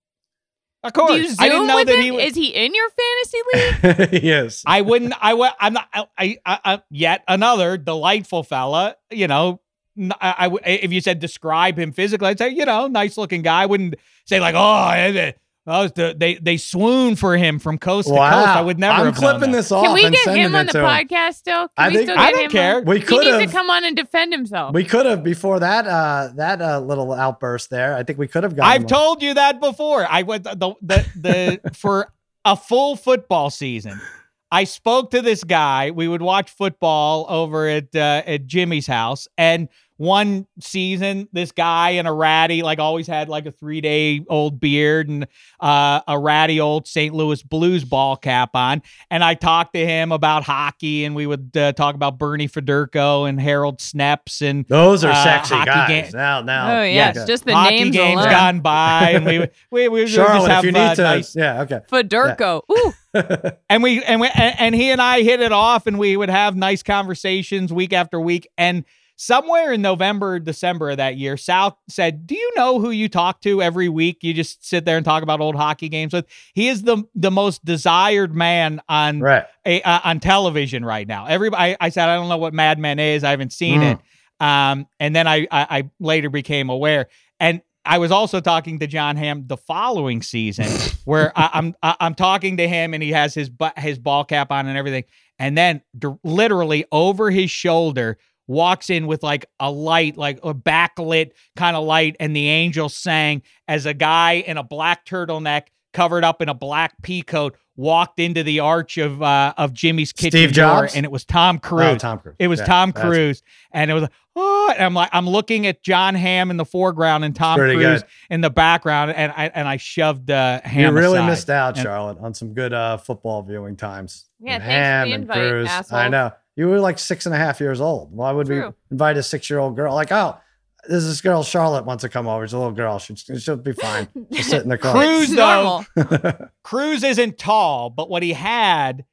Of course. Do you zoom I didn't know with that him? he was. Is he in your fantasy league? yes. I wouldn't. I would. I'm not. I, I, I, I. Yet another delightful fella. You know. n- I, I would- if you said describe him physically, I'd say you know nice looking guy. I wouldn't say like oh, eh, oh the, they they swoon for him from coast to coast. I would never. I'm have known clipping that. this off Can we and get sending him on it the to him. podcast still? Can I we think- still I get don't him care. On? We He could needs to have. come on and defend himself. We could have before that uh that uh, little outburst there. I think we could have gotten I've him. told you that before. I went the the the for a full football season. I spoke to this guy. We would watch football over at uh, at Jimmy's house, and one season, this guy in a ratty, like always had like a three day old beard and uh, a ratty old Saint Louis Blues ball cap on. And I talked to him about hockey, and we would uh, talk about Bernie Federko and Harold Sneps and Those are uh, sexy hockey guys. ga- now, now. oh yes, okay. just the hockey names games alone. gone by, and we we we, we just Charlotte, have if you uh, need to, nice. yeah, okay. Federko. Ooh, And we and we and, and he and I hit it off, and we would have nice conversations week after week. And somewhere in November, December of that year, Sal said, "Do you know who you talk to every week? You just sit there and talk about old hockey games with." He is the the most desired man on Right. a, uh, on television right now. Everybody, I, I said, I don't know what Mad Men is. I haven't seen Mm. it. Um, and then I, I I later became aware, and I was also talking to John Hamm the following season, where I, I'm I, I'm talking to him, and he has his bu- his ball cap on and everything, and then d- literally over his shoulder walks in with like a light, like a backlit kind of light, and the angels sang as a guy in a black turtleneck covered up in a black pea coat walked into the arch of uh, of Jimmy's kitchen Steve door, Jobs? and it was Tom Cruise. Oh, Tom Cruise. It was Yeah, Tom that's- Cruise, and it was oh, and I'm like I'm looking at John Hamm in the foreground and Tom Pretty Cruise good. in the background, and I and I shoved uh, Hamm You really aside. missed out, And- Charlotte, on some good uh, football viewing times. Yeah, With thanks for the Ham and invite, Cruz. I assholes. know. You were like six and a half years old. Why would we True. invite a six-year-old girl? Like, oh, there's this girl, Charlotte, wants to come over. She's a little girl. She, she'll be fine. She'll sit in the car. Cruz, it's though, normal. Cruz isn't tall, but what he had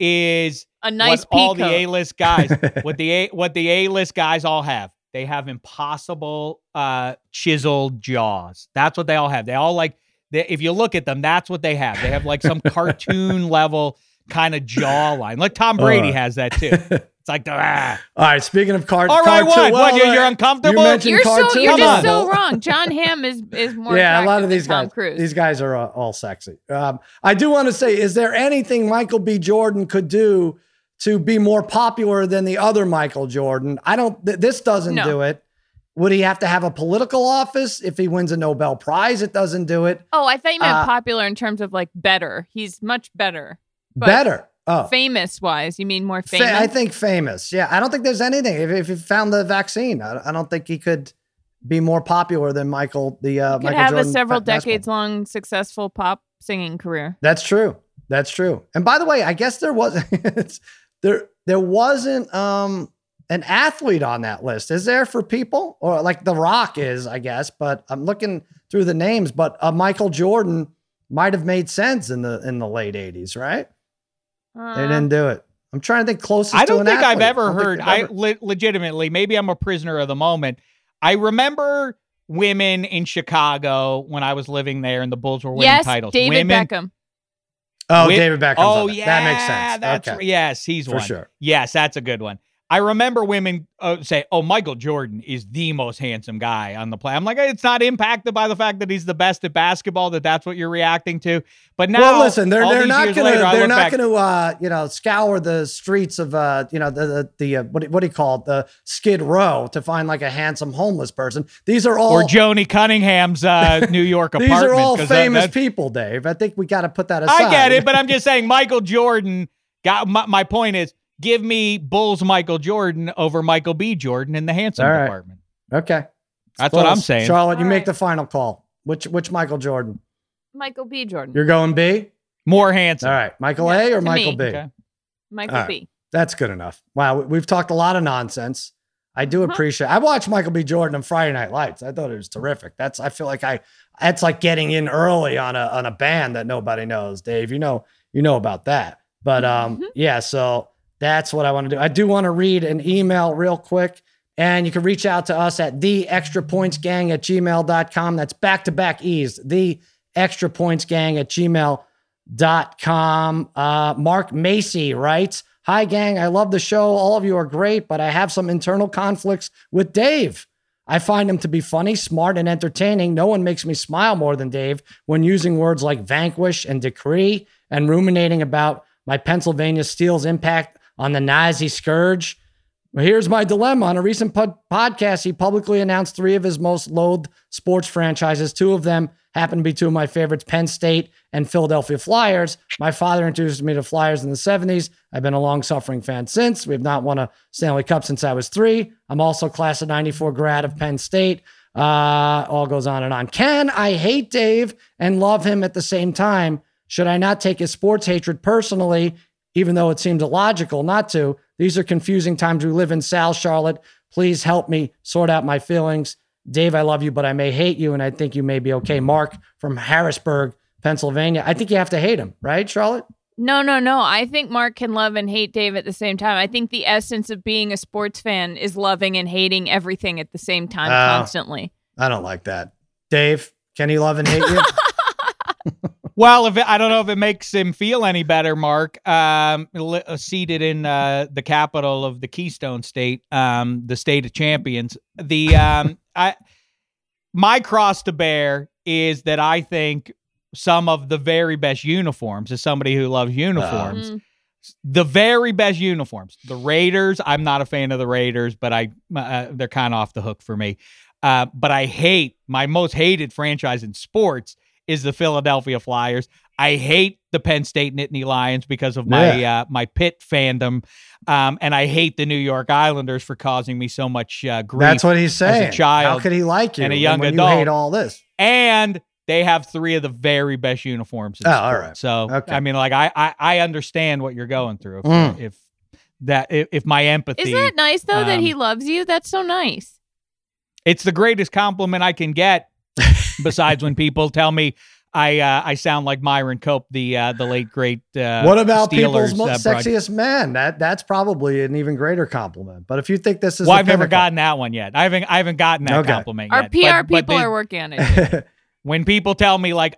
is A nice what all pea the coat. A-list guys, what the A, what the A-list guys all have. They have impossible uh, chiseled jaws. That's what they all have. They all like. They, if you look at them, that's what they have. They have like some cartoon level kind of jawline. Like Tom Brady Uh. has that too. It's like ah. All right. Speaking of cart, All right, cartoon- what? What, well, you're- you're uh, uncomfortable? You mentioned You're so cartoon you're just level. so wrong. John Hamm is is more Yeah, a lot attractive of these than Tom guys. Cruise. These guys are uh, all sexy. Um, I do want to say, is there anything Michael B. Jordan could do to be more popular than the other Michael Jordan? I don't. Th- this doesn't No. do it. Would he have to have a political office if he wins a Nobel Prize? It doesn't do it. oh, I thought you meant Uh, popular in terms of like better. He's much better. But Better. Oh, famous wise, you mean more Fa- famous? I think famous. Yeah, I don't think there's anything. If, if he found the vaccine, I, I don't think he could be more popular than Michael. The uh, he could Michael have Jordan a several ba- basketball. decades long successful pop singing career. That's true. That's true. And by the way, I guess there was it's, there there wasn't um an athlete on that list. Is there for people? Or like The Rock is, I guess, but I'm looking through the names, but uh, Michael Jordan might have made sense in the in the late eighties, right? Uh, They didn't do it. I'm trying to think closest. I to don't an think I've athlete. ever I don't think heard. they've I ever- le- legitimately, maybe I'm a prisoner of the moment. I remember women in Chicago when I was living there, and the Bulls were winning yes, titles. David women, Beckham. Oh, Wi- David Beckham. Oh yeah, that makes sense. That's okay. yes, he's For one. sure. Yes, that's a good one. I remember women uh, say, "Oh, Michael Jordan is the most handsome guy on the planet." I'm like, it's not impacted by the fact that he's the best at basketball. That that's what you're reacting to. But now, well, listen, they're all they're these not years gonna later, I they're look not back- gonna uh you know scour the streets of uh you know the the, the uh, what do- what do you call it, the Skid Row to find like a handsome homeless person. These are all or Joni Cunningham's uh, New York these apartment. are all 'cause that- famous that's- people, Dave. I think we got to put that aside. I get it, but I'm just saying Michael Jordan got my, my point is give me Bulls Michael Jordan over Michael B. Jordan in the handsome All right. department. okay, That's what I'm Close. saying. Charlotte, you All make right. the final call. Which which Michael Jordan? Michael B. Jordan. You're going B. More handsome. All right, Michael Yeah, A or to Michael me. B. Okay. Michael All right. B. That's good enough. Wow, we- we've talked a lot of nonsense. I do Uh-huh. appreciate. I watched Michael B. Jordan on Friday Night Lights. I thought it was terrific. That's. I feel like I. That's like getting in early on a on a band that nobody knows. Dave, you know, you know about that. But um, Mhm. yeah. So that's what I want to do. I do want to read an email real quick, and you can reach out to us at the extra points gang at gmail dot com. That's back to back E's. The extra points gang at gmail dot com. Uh, Mark Macy writes, "Hi, gang. I love the show. All of you are great, but I have some internal conflicts with Dave. I find him to be funny, smart, and entertaining. No one makes me smile more than Dave when using words like vanquish and decree and ruminating about my Pennsylvania Steel's impact on the Nazi scourge. Well, here's my dilemma. On a recent pod- podcast, he publicly announced three of his most loathed sports franchises. Two of them happen to be two of my favorites, Penn State and Philadelphia Flyers. My father introduced me to Flyers in the seventies. I've been a long-suffering fan since. We've not won a Stanley Cup since I was three. I'm also class of ninety-four grad of Penn State. Uh, all goes on and on. Can I hate Dave and love him at the same time? Should I not take his sports hatred personally, even though it seems illogical not to? These are confusing times we live in. Sal, Charlotte, please help me sort out my feelings. Dave, I love you, but I may hate you, and I think you may be okay. Mark from Harrisburg, Pennsylvania. I think you have to hate him, right, Charlotte? No, no, no. I think Mark can love and hate Dave at the same time. I think the essence of being a sports fan is loving and hating everything at the same time Oh. constantly. I don't like that. Dave, can he love and hate you? Well, if it, I don't know if it makes him feel any better, Mark, um, li- uh, seated in uh, the capital of the Keystone State, um, the state of champions. The um, I, my cross to bear is that I think some of the very best uniforms, as somebody who loves uniforms, Mm. the very best uniforms. The Raiders, I'm not a fan of the Raiders, but I uh, they're kind of off the hook for me. Uh, but I hate my most hated franchise in sports is the Philadelphia Flyers. I hate the Penn State Nittany Lions because of my Yeah. uh, my Pitt fandom, um, and I hate the New York Islanders for causing me so much uh, grief. That's what he's saying. child How could he like you and a young when adult. you hate all this? And they have three of the very best uniforms in Oh, sport. all right. So Okay. I mean, like I, I I understand what you're going through. If, Mm. if that if, if my empathy, Isn't that nice, though, that um, he loves you? That's so nice. it's the greatest compliment I can get. Besides when people tell me I uh, I sound like Myron Cope, the uh, the late great. Uh, What about Steelers, people's most uh, broad- sexiest man? That that's probably an even greater compliment. But if you think this is Well, the I've never pinnacle- gotten that one yet. I haven't I haven't gotten that Okay. compliment Our yet. P R But- but people the- are working on it. when people tell me like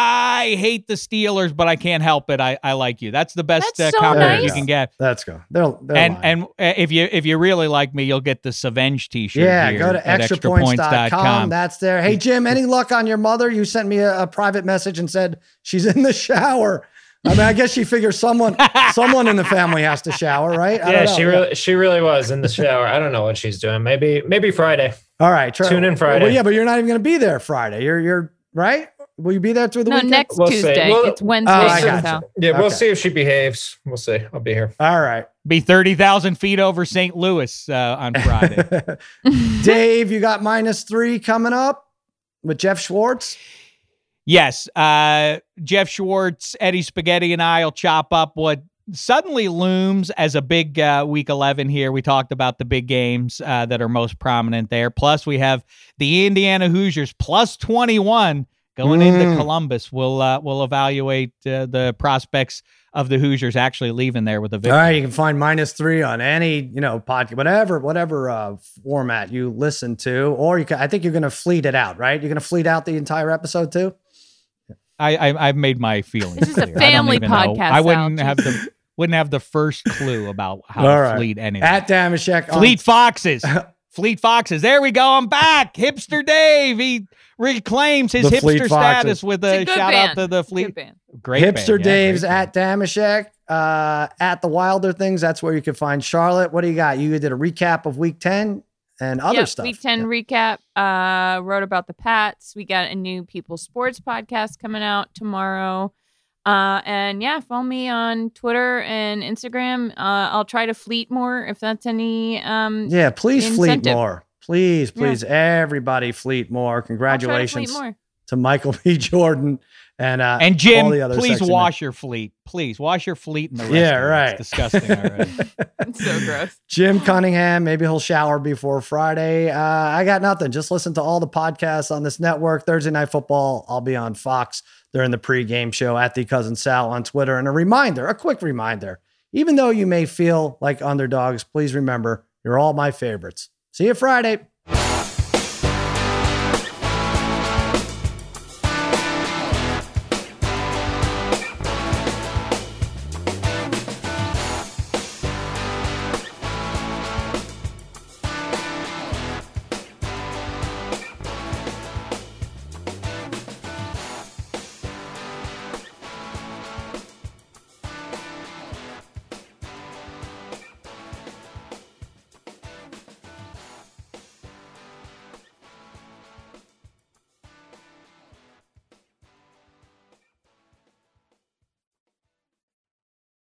I hate the Steelers, but I can't help it, I, I like you. That's the best That's uh, so compliment you nice. can get. Let's go. They're, they're And lying. and uh, if you if you really like me, you'll get the Savenge T-shirt. yeah, here go to at extra points dot extra points dot com. That's there. Hey, Jim, any luck on your mother? You sent me a, a private message and said she's in the shower. I mean, I guess she figures someone someone in the family has to shower, right? I Yeah, don't know. she really she really was in the shower. I don't know what she's doing. Maybe maybe Friday. All right, try, Tune in Friday. Well, yeah, but you're not even going to be there Friday. You're you're right. Will you be there through the No, weekend? next We'll see. Tuesday. Well- it's Wednesday. Oh, I so- gotcha. Yeah, we'll Okay. see if she behaves. We'll see. I'll be here. All right. Be thirty thousand feet over Saint Louis uh, on Friday. Dave, you got minus three coming up with Jeff Schwartz. Yes, uh, Jeff Schwartz, Eddie Spaghetti, and I will chop up what suddenly looms as a big uh, week eleven here. We talked about the big games uh, that are most prominent there. Plus, we have the Indiana Hoosiers plus twenty-one Going Mm. into Columbus, we'll uh, we'll evaluate uh, the prospects of the Hoosiers actually leaving there with a victory. All right, you can find minus three on any, you know, podcast, whatever, whatever uh, format you listen to, or you can. I think you're going to fleet it out, right? You're going to fleet out the entire episode too. I, I I've made my feelings. This is a clear. I don't family even know. podcast, I wouldn't Al. have the wouldn't have the first clue about how All to right. fleet anything. At Damashek, on- Fleet Foxes. Fleet Foxes. There we go. I'm back. Hipster Dave. He reclaims his The Fleet hipster Foxes. status with It's a, a good shout band. out to the Good Fleet. band. Great Hipster band. Yeah, Dave's great at Damashek, uh, at the Wilder Things. That's where you can find Charlotte. What do you got? You did a recap of week ten and other Yep, stuff. Week ten recap. Uh, wrote about the Pats. We got a new People Sports podcast coming out tomorrow. Uh, and yeah, follow me on Twitter and Instagram. Uh, I'll try to fleet more if that's any. Um, Yeah, please fleet Incentive. more. Please, please, everybody fleet more. I'll try to Congratulations fleet more. to Michael B. Jordan and uh, And all Jim, the other please section wash your fleet. Please wash your fleet in the rest. Yeah, of it. right. It's disgusting already. It's so gross. Jim Cunningham, maybe he'll shower before Friday. Uh, I got nothing. Just listen to all the podcasts on this network. Thursday Night Football, I'll be on Fox during the pregame show at the Cousin Sal on Twitter. And a reminder, a quick reminder, even though you may feel like underdogs, please remember, you're all my favorites. See you Friday.